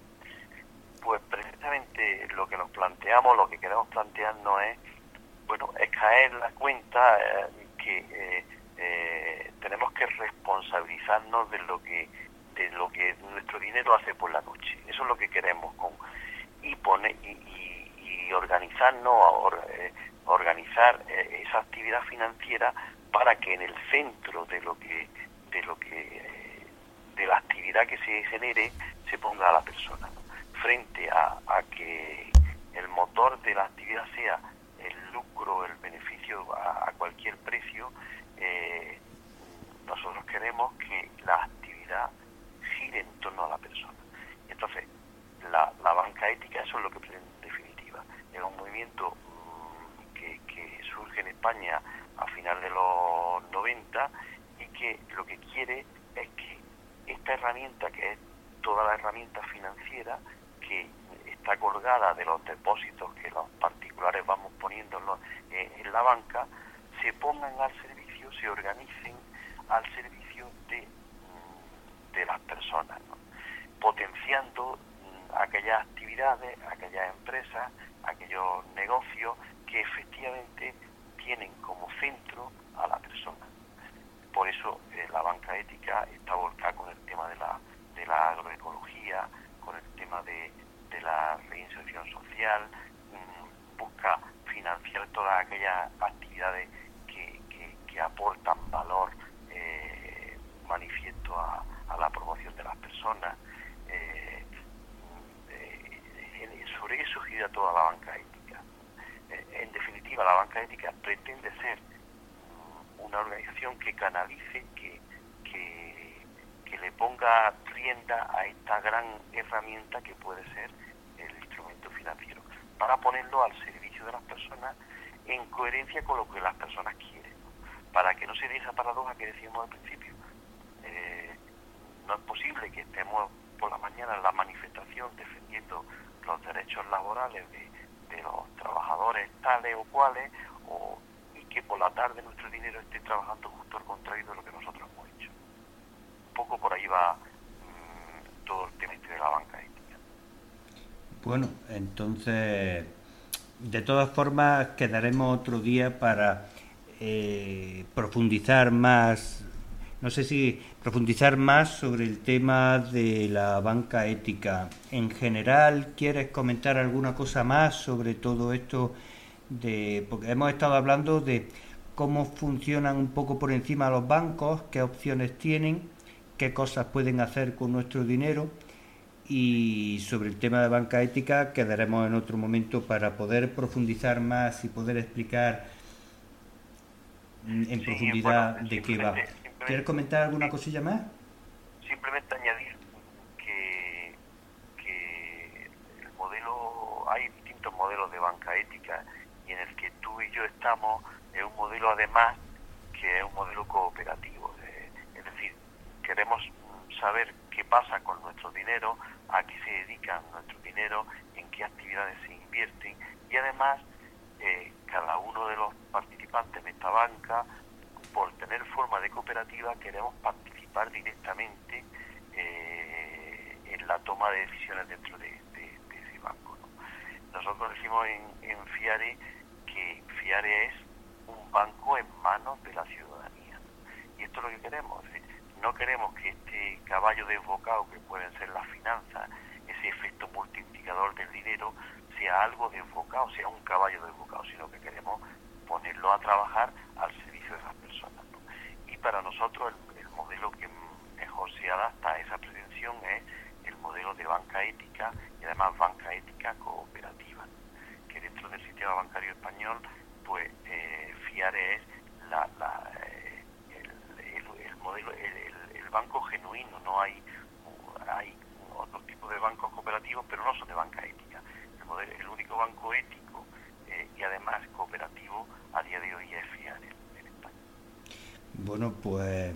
Speaker 3: Pues precisamente lo que nos planteamos, lo que queremos plantearnos es, bueno, es caer en la cuenta eh, que eh, eh, tenemos que responsabilizarnos de lo que de lo que nuestro dinero hace por la noche. Eso es lo que queremos con y poner y, y, y organizarnos, or, eh, organizar eh, esa actividad financiera para que en el centro de lo que de lo que eh, de la actividad que se genere se ponga a la persona, ¿no? Frente a, a que el motor de la actividad sea el lucro, el beneficio a, a cualquier precio, eh, nosotros queremos que la actividad gire en torno a la persona. Y entonces, la, la banca ética, eso es lo que pretende en definitiva. Es un movimiento mmm, que, que España a final de los noventa y que lo que quiere es que esta herramienta, que es toda la herramienta financiera que está colgada de los depósitos que los particulares vamos poniendo en, los, eh, en la banca, se pongan al servicio, se organicen al servicio de, de las personas, ¿no? Potenciando mm, aquellas actividades, aquellas empresas, aquellos negocios que efectivamente tienen como centro a la persona. Por eso eh, la banca ética está volcada con el tema de la, de la agroecología, con el tema de, de la reinserción social, mmm, busca financiar todas aquellas actividades que, que, que aportan valor eh, manifiesto a, a la promoción de las personas. Eh, eh, sobre eso gira toda la banca ética. Eh, en definitiva, la banca ética pretende ser una organización que canalice, que, que, que le ponga rienda a esta gran herramienta que puede ser el instrumento financiero, para ponerlo al servicio de las personas en coherencia con lo que las personas quieren, ¿no? Para que no se dé esa paradoja que decíamos al principio. Eh, no es posible que estemos por la mañana en la manifestación defendiendo los derechos laborales de, de los trabajadores tales o cuales, o que por la tarde nuestro dinero esté trabajando justo al contrario de lo que nosotros hemos hecho. Un poco por ahí va mmm, todo el tema de la banca ética.
Speaker 2: Bueno, entonces, de todas formas, quedaremos otro día para eh, profundizar más, no sé si profundizar más sobre el tema de la banca ética. En general, ¿quieres comentar alguna cosa más sobre todo esto? De, porque hemos estado hablando de cómo funcionan un poco por encima los bancos, qué opciones tienen, qué cosas pueden hacer con nuestro dinero, y sobre el tema de banca ética quedaremos en otro momento para poder profundizar más y poder explicar en
Speaker 3: sí,
Speaker 2: profundidad
Speaker 3: bueno,
Speaker 2: de qué va. ¿Quieres comentar alguna cosilla más?
Speaker 3: Simplemente añadir que, que el modelo, hay distintos modelos de banca ética, y en el que tú y yo estamos es un modelo además que es un modelo cooperativo. Eh, es decir, queremos saber qué pasa con nuestro dinero, a qué se dedica nuestro dinero, en qué actividades se invierten, y además eh, cada uno de los participantes en esta banca, por tener forma de cooperativa, queremos participar directamente eh, en la toma de decisiones dentro de, de, de ese banco, ¿no? Nosotros decimos en, en FIARE que FIARE es un banco en manos de la ciudadanía, y esto es lo que queremos. ¿Sí? No queremos que este caballo desbocado que pueden ser las finanzas, ese efecto multiplicador del dinero, sea algo desbocado, sea un caballo desbocado, sino que queremos ponerlo a trabajar al servicio de las personas, ¿no? Y para nosotros el, el modelo que mejor se adapta a esa pretensión es el modelo de banca ética, y además banca ética cooperativa, ¿no? Que dentro del sistema bancario español, pues eh, FIARE es la, la, eh, el, el, el modelo, el, el, el banco genuino. No hay, hay otros tipos de bancos cooperativos, pero no son de banca ética. El, modelo, el único banco ético eh, y además cooperativo a día de hoy es FIARE en España.
Speaker 2: Bueno, pues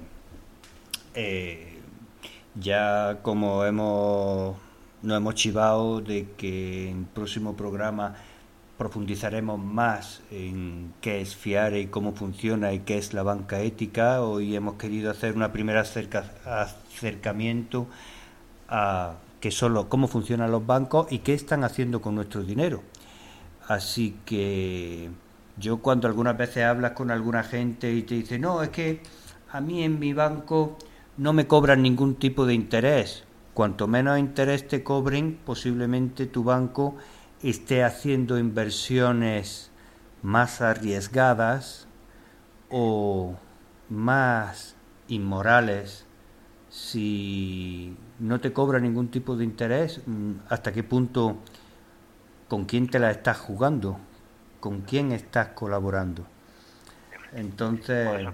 Speaker 2: eh, ya como hemos nos hemos chivado de que en el próximo programa profundizaremos más en qué es FIARE y cómo funciona y qué es la banca ética. Hoy hemos querido hacer una primera acerca, acercamiento a qué son los, cómo funcionan los bancos y qué están haciendo con nuestro dinero. Así que yo, cuando algunas veces hablas con alguna gente y te dice, no, es que a mí en mi banco no me cobran ningún tipo de interés. Cuanto menos interés te cobren, posiblemente tu banco esté haciendo inversiones más arriesgadas o más inmorales. Si no te cobra ningún tipo de interés, ¿hasta qué punto, con quién te la estás jugando? ¿Con quién estás colaborando? Entonces,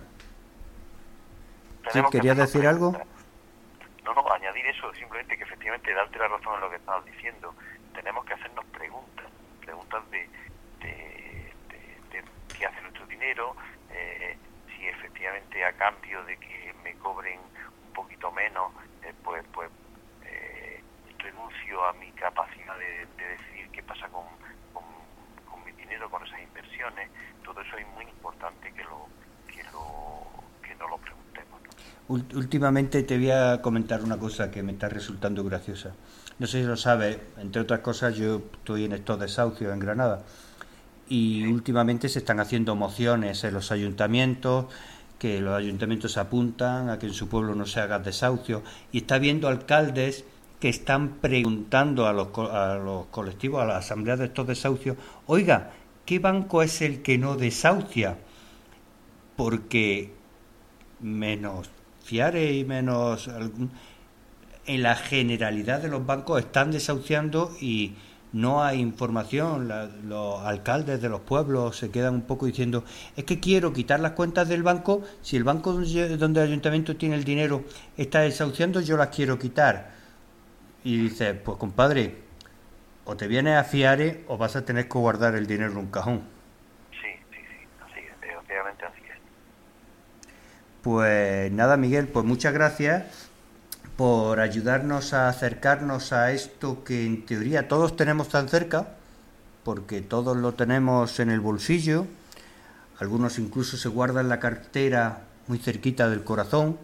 Speaker 2: ¿sí querías decir algo?
Speaker 3: No, no, añadir eso, simplemente que efectivamente darte la razón en lo que estabas diciendo. Tenemos que hacernos preguntas, preguntas de, de, de, de qué hace nuestro dinero. dinero, eh, si efectivamente a cambio de que me cobren un poquito menos, eh, pues pues eh, renuncio a mi capacidad de, de decidir qué pasa con, con, con mi dinero, con esas inversiones. Todo eso es muy importante que lo que lo que nos lo preguntemos, ¿no?
Speaker 2: Últimamente te voy a comentar una cosa que me está resultando graciosa. No sé si lo sabes, entre otras cosas yo estoy en estos desahucios en Granada y
Speaker 3: Sí.
Speaker 2: últimamente se están haciendo mociones en los ayuntamientos, que los ayuntamientos apuntan a que en su pueblo no se hagan desahucios, y está habiendo alcaldes que están preguntando a los, a los colectivos, a las asambleas de estos desahucios: oiga, ¿qué banco es el que no desahucia? Porque menos Fiare y menos en la generalidad de los bancos están desahuciando y no hay información. La, los alcaldes de los pueblos se quedan un poco diciendo: es que quiero quitar las cuentas del banco, si el banco donde, donde el ayuntamiento tiene el dinero está desahuciando, yo las quiero quitar. Y dice: pues compadre, o te vienes a Fiare o vas a tener que guardar el dinero en un cajón.
Speaker 3: Sí, sí, sí, así es, desgraciadamente así es.
Speaker 2: Pues nada, Miguel, pues muchas gracias por ayudarnos a acercarnos a esto que en teoría todos tenemos tan cerca, porque todos lo tenemos en el bolsillo, algunos incluso se guardan la cartera muy cerquita del corazón,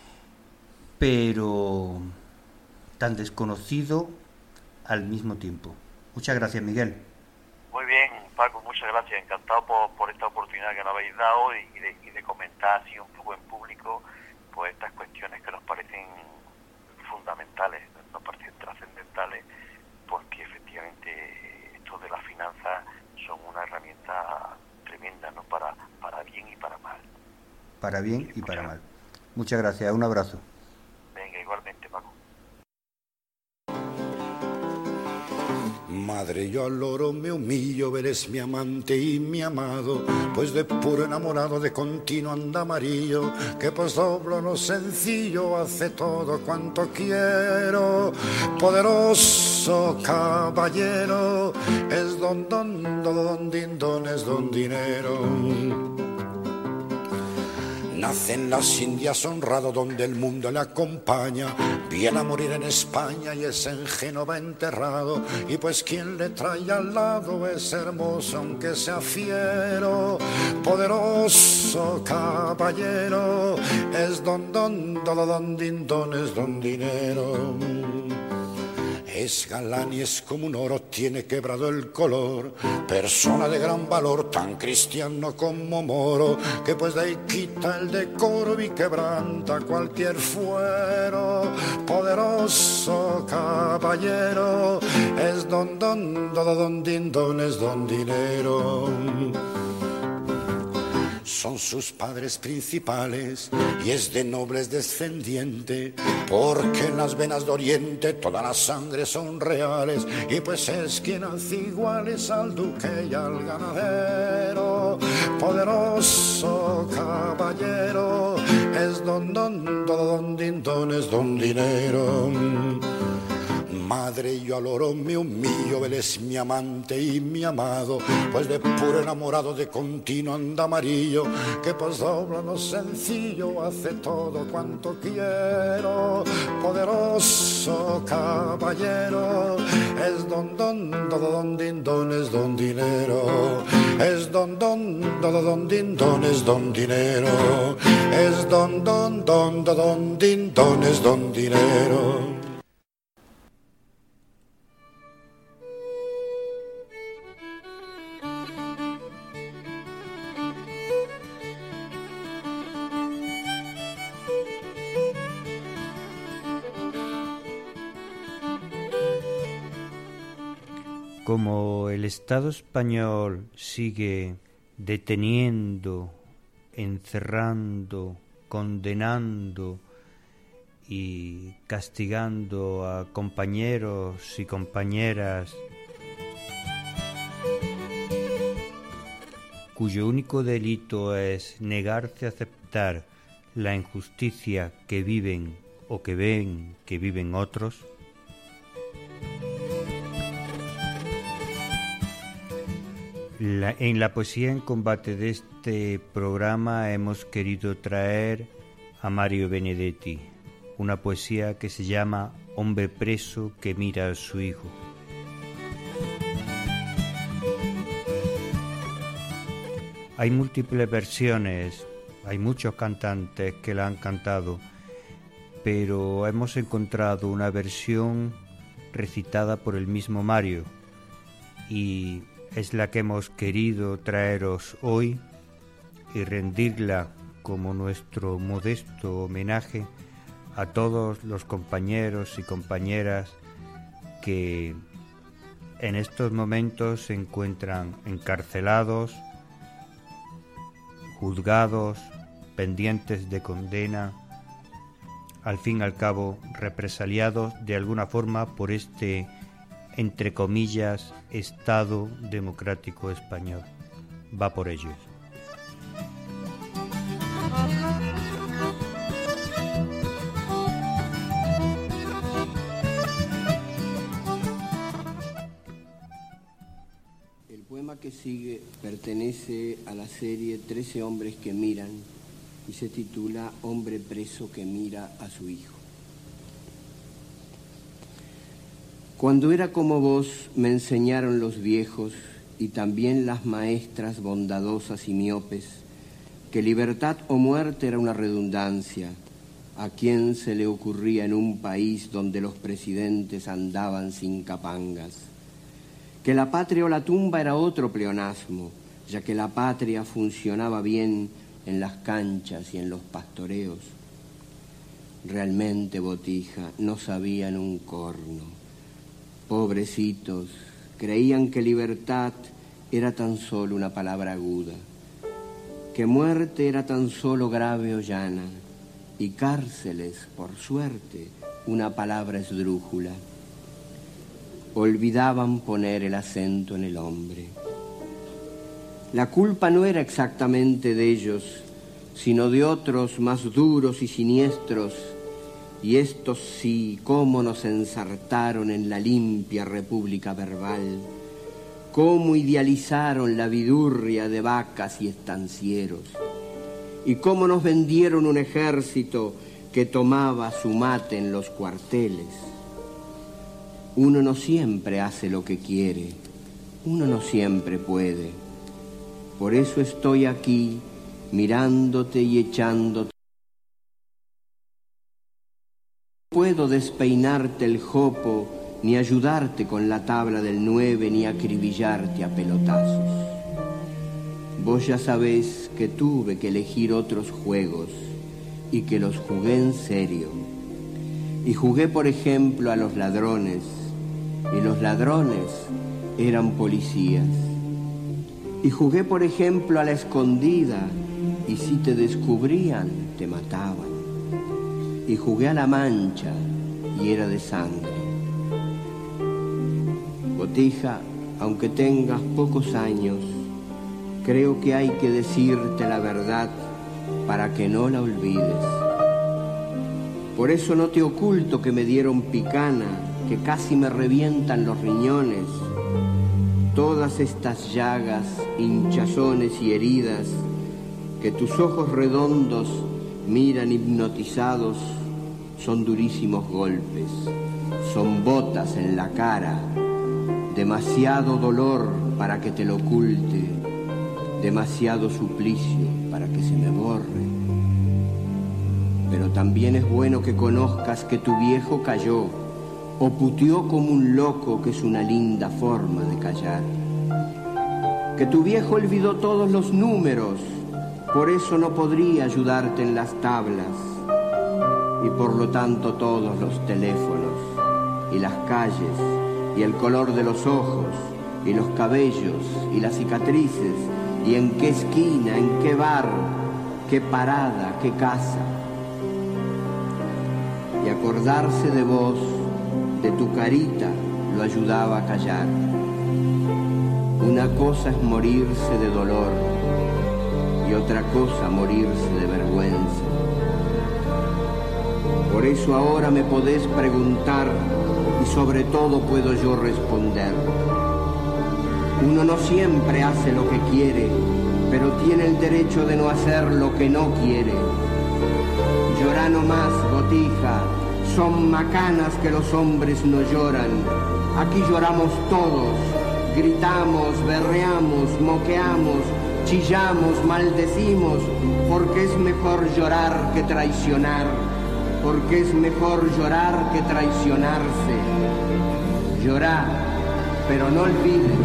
Speaker 2: pero tan desconocido al mismo tiempo. Muchas gracias, Miguel.
Speaker 3: Muy bien, Paco, muchas gracias. Encantado por, por esta oportunidad que nos habéis dado y de, y de comentar así un poco en público pues estas cuestiones que nos parecen fundamentales, nos parecen trascendentales, porque efectivamente esto de las finanzas son una herramienta tremenda, ¿no? Para, para bien y para mal.
Speaker 2: Para bien y para mal. Muchas gracias, un abrazo.
Speaker 3: Venga, igualmente, Paco.
Speaker 4: Madre, yo al oro me humillo, eres mi amante y mi amado, pues de puro enamorado de continuo anda amarillo, que pues doblo lo sencillo, hace todo cuanto quiero. Poderoso caballero, es don don don don din don, es don dinero. Nace en las Indias honrado donde el mundo le acompaña, viene a morir en España y es en Génova enterrado, y pues quien le trae al lado es hermoso aunque sea fiero. Poderoso caballero, es don don don don din don, es don dinero. Es galán y es como un oro, tiene quebrado el color, persona de gran valor, tan cristiano como moro, que pues de ahí quita el decoro y quebranta cualquier fuero. Poderoso caballero, es don don don don din don, es don dinero. Son sus padres principales y es de nobles descendiente, porque en las venas de Oriente toda la sangre son reales, y pues es quien hace iguales al duque y al ganadero. Poderoso caballero, es don don don don din don, es don dinero. Madre, yo al oro me humillo, él es mi amante y mi amado, pues de puro enamorado de continuo anda amarillo, que pues dobla lo sencillo, hace todo cuanto quiero. Poderoso caballero, es don don don don din don, es don dinero. Es don don don don din don, es don dinero. Es don don don don din don, es don dinero.
Speaker 2: Como el Estado español sigue deteniendo, encerrando, condenando y castigando a compañeros y compañeras cuyo único delito es negarse a aceptar la injusticia que viven o que ven que viven otros, La, en la poesía en combate de este programa hemos querido traer a Mario Benedetti, una poesía que se llama Hombre preso que mira a su hijo. Hay múltiples versiones, hay muchos cantantes que la han cantado, pero hemos encontrado una versión recitada por el mismo Mario y es la que hemos querido traeros hoy y rendirla como nuestro modesto homenaje a todos los compañeros y compañeras que en estos momentos se encuentran encarcelados, juzgados, pendientes de condena, al fin y al cabo represaliados de alguna forma por este, entre comillas, Estado democrático español. Va por ellos.
Speaker 5: El poema que sigue pertenece a la serie Trece hombres que miran y se titula Hombre preso que mira a su hijo. Cuando era como vos me enseñaron los viejos y también las maestras bondadosas y miopes que libertad o muerte era una redundancia. ¿A quién se le ocurría en un país donde los presidentes andaban sin capangas? Que la patria o la tumba era otro pleonasmo, ya que la patria funcionaba bien en las canchas y en los pastoreos. Realmente, Botija, no sabían un corno. Pobrecitos, creían que libertad era tan solo una palabra aguda, que muerte era tan solo grave o llana, y cárceles, por suerte, una palabra esdrújula. Olvidaban poner el acento en el hombre. La culpa no era exactamente de ellos, sino de otros más duros y siniestros, y estos sí, cómo nos ensartaron en la limpia república verbal, cómo idealizaron la vidurria de vacas y estancieros, y cómo nos vendieron un ejército que tomaba su mate en los cuarteles. Uno no siempre hace lo que quiere, uno no siempre puede. Por eso estoy aquí, mirándote y echándote. No puedo despeinarte el jopo, ni ayudarte con la tabla del nueve, ni acribillarte a pelotazos. Vos ya sabés que tuve que elegir otros juegos y que los jugué en serio. Y jugué, por ejemplo, a los ladrones, y los ladrones eran policías. Y jugué, por ejemplo, a la escondida, y si te descubrían, te mataban. Y jugué a la mancha, y era de sangre. Botija, aunque tengas pocos años, creo que hay que decirte la verdad para que no la olvides. Por eso no te oculto que me dieron picana, que casi me revientan los riñones. Todas estas llagas, hinchazones y heridas que tus ojos redondos miran hipnotizados son durísimos golpes, son botas en la cara, demasiado dolor para que te lo oculte, demasiado suplicio para que se me borre. Pero también es bueno que conozcas que tu viejo cayó o puteó como un loco, que es una linda forma de callar. Que tu viejo olvidó todos los números, por eso no podría ayudarte en las tablas, y por lo tanto todos los teléfonos, y las calles, y el color de los ojos, y los cabellos, y las cicatrices, y en qué esquina, en qué bar, qué parada, qué casa. Y acordarse de vos, de tu carita, lo ayudaba a callar. Una cosa es morirse de dolor y otra cosa morirse de vergüenza. Por eso ahora me podés preguntar y sobre todo puedo yo responder. Uno no siempre hace lo que quiere, pero tiene el derecho de no hacer lo que no quiere. Llorá no más, botija, son macanas que los hombres no lloran. Aquí lloramos todos, gritamos, berreamos, moqueamos, chillamos, maldecimos, porque es mejor llorar que traicionar, porque es mejor llorar que traicionarse. Llorá, pero no olvides.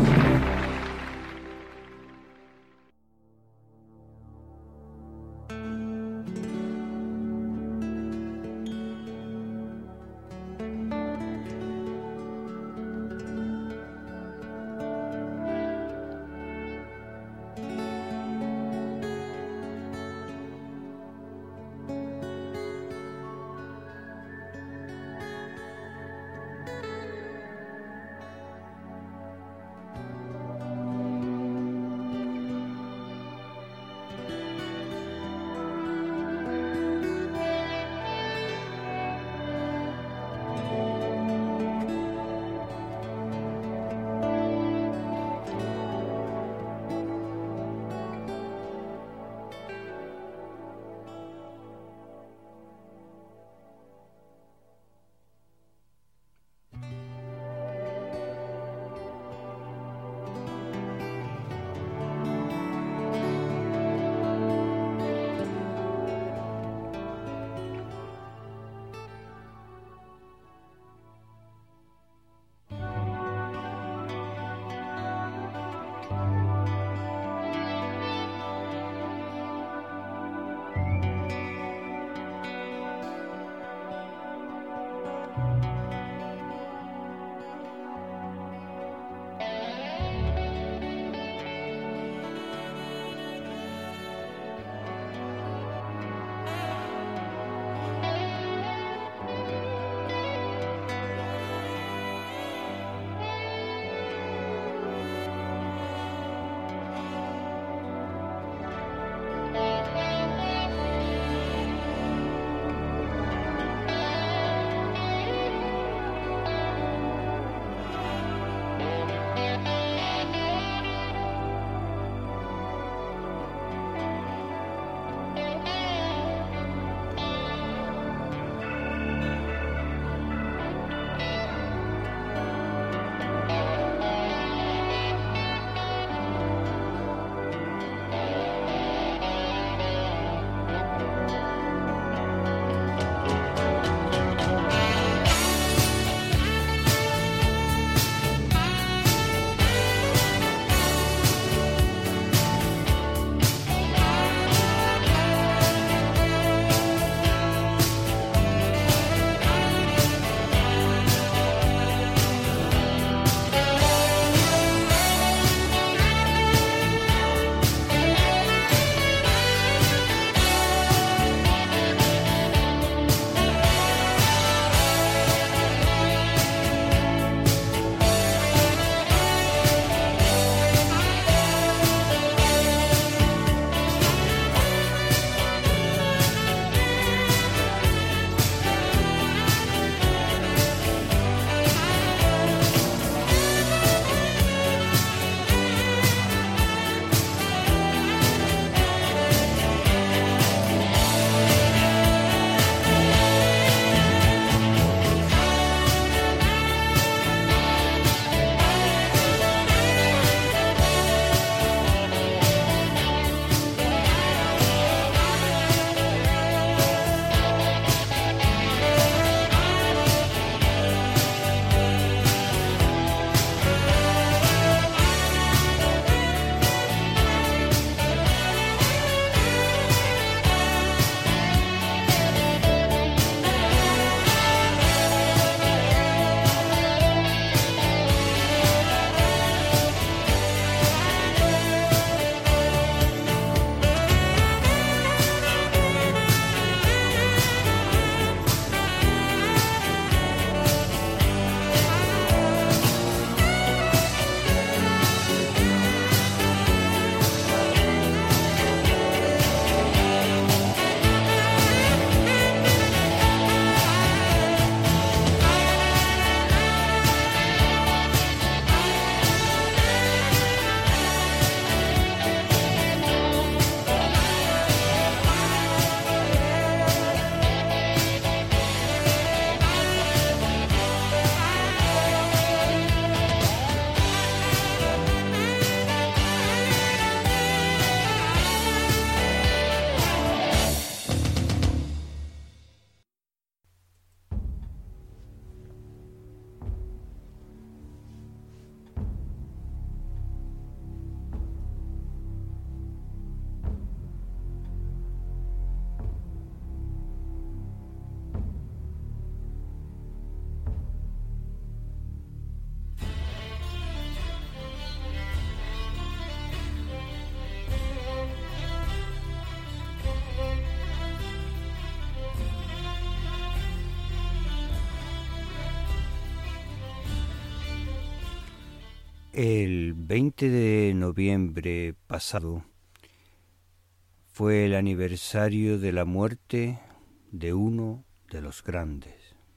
Speaker 2: El veinte de noviembre pasado fue el aniversario de la muerte de uno de los grandes.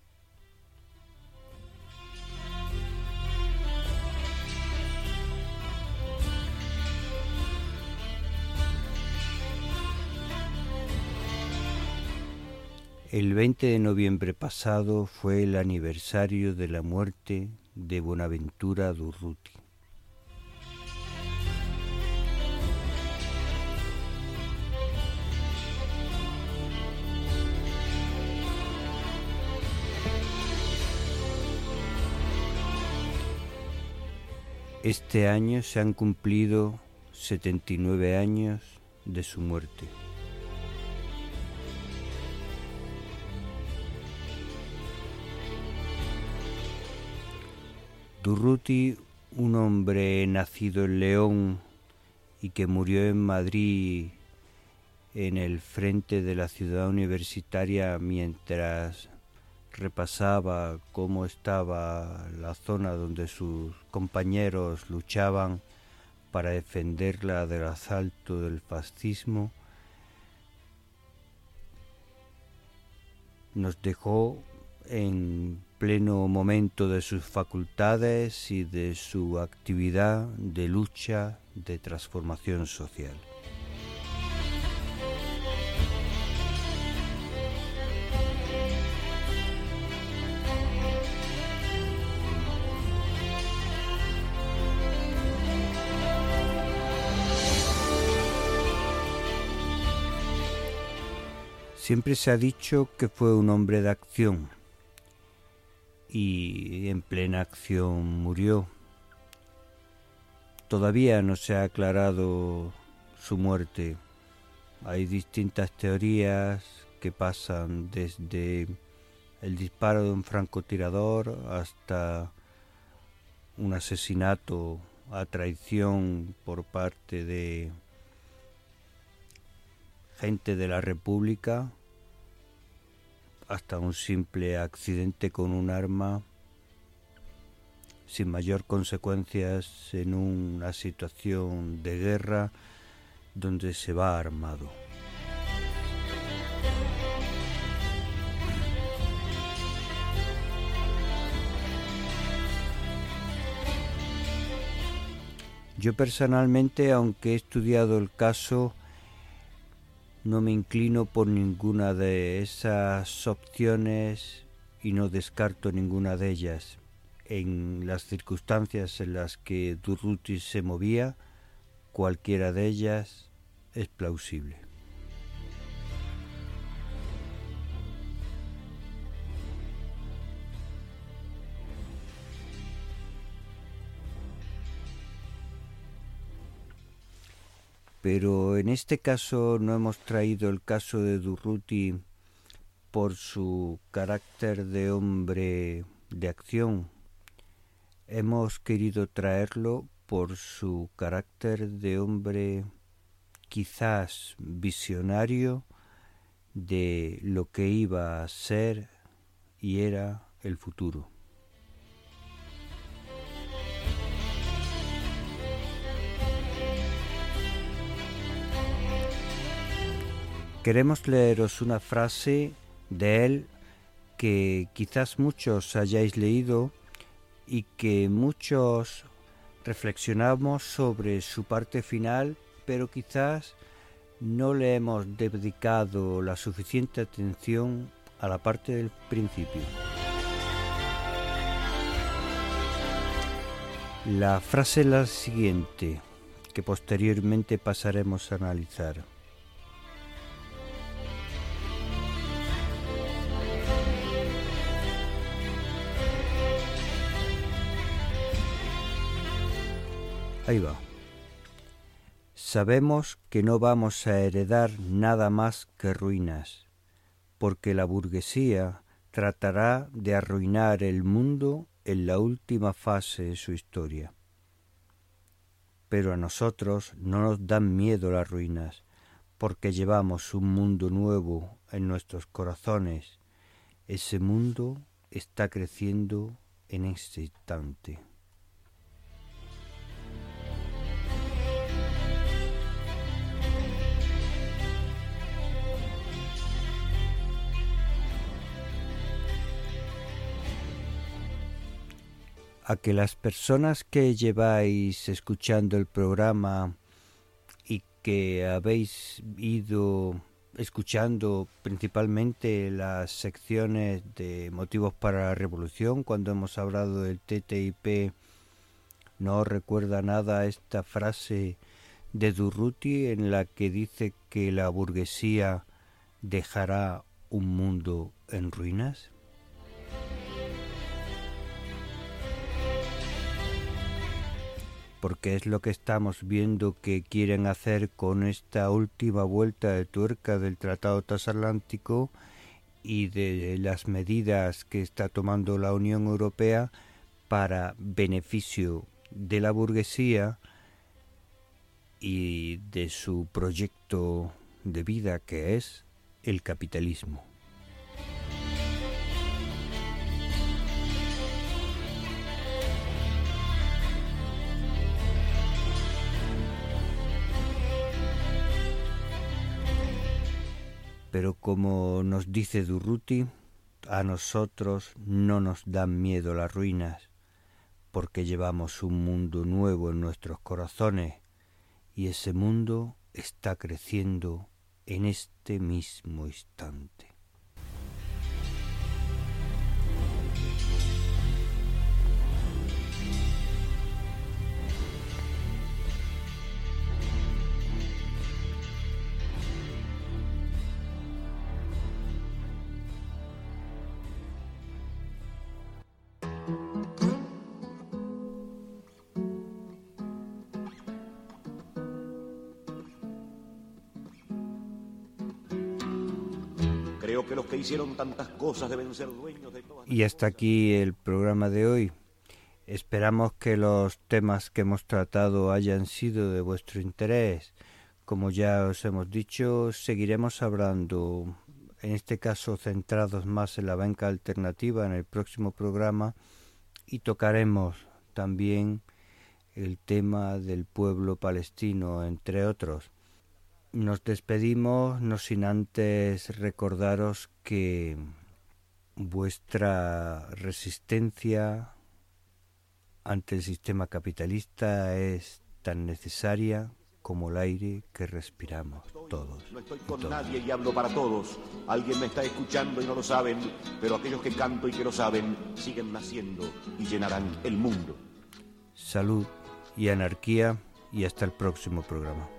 Speaker 2: El veinte de noviembre pasado fue el aniversario de la muerte de Bonaventura Durruti. Este año se han cumplido setenta y nueve años de su muerte. Durruti, un hombre nacido en León y que murió en Madrid en el frente de la ciudad universitaria mientras repasaba cómo estaba la zona donde sus compañeros luchaban para defenderla del asalto del fascismo, nos dejó en pleno momento de sus facultades y de su actividad de lucha de transformación social. Siempre se ha dicho que fue un hombre de acción y en plena acción murió. Todavía no se ha aclarado su muerte. Hay distintas teorías que pasan desde el disparo de un francotirador hasta un asesinato a traición por parte de gente de la República, hasta un simple accidente con un arma sin mayor consecuencias en una situación de guerra donde se va armado. Yo personalmente, aunque he estudiado el caso, no me inclino por ninguna de esas opciones y no descarto ninguna de ellas. En las circunstancias en las que Durruti se movía, cualquiera de ellas es plausible. Pero en este caso no hemos traído el caso de Durruti por su carácter de hombre de acción. Hemos querido traerlo por su carácter de hombre quizás visionario de lo que iba a ser y era el futuro. Queremos leeros una frase de él que quizás muchos hayáis leído y que muchos reflexionamos sobre su parte final, pero quizás no le hemos dedicado la suficiente atención a la parte del principio. La frase es la siguiente, que posteriormente pasaremos a analizar. Ahí va. Sabemos que no vamos a heredar nada más que ruinas, porque la burguesía tratará de arruinar el mundo en la última fase de su historia. Pero a nosotros no nos dan miedo las ruinas, porque llevamos un mundo nuevo en nuestros corazones. Ese mundo está creciendo en este instante. a que las personas que lleváis escuchando el programa y que habéis ido escuchando principalmente las secciones de Motivos para la Revolución, cuando hemos hablado del T T I P, no recuerda nada esta frase de Durruti en la que dice que la burguesía dejará un mundo en ruinas? Porque es lo que estamos viendo que quieren hacer con esta última vuelta de tuerca del Tratado Transatlántico y de las medidas que está tomando la Unión Europea para beneficio de la burguesía y de su proyecto de vida, que es el capitalismo. Pero como nos dice Durruti, a nosotros no nos dan miedo las ruinas, porque llevamos un mundo nuevo en nuestros corazones, y ese mundo está creciendo en este mismo instante.
Speaker 1: Creo que los que hicieron tantas cosas deben ser dueños de todas.
Speaker 2: Y hasta aquí el programa de hoy. Esperamos que los temas que hemos tratado hayan sido de vuestro interés. Como ya os hemos dicho, seguiremos hablando, en este caso centrados más en la banca alternativa en el próximo programa, y tocaremos también el tema del pueblo palestino, entre otros. Nos despedimos, no sin antes recordaros que vuestra resistencia ante el sistema capitalista es tan necesaria como el aire que respiramos todos.
Speaker 1: No estoy con todos. Nadie y hablo para todos. Alguien me está escuchando y no lo saben, pero aquellos que canto y que lo saben siguen naciendo y llenarán el mundo.
Speaker 2: Salud y anarquía, y hasta el próximo programa.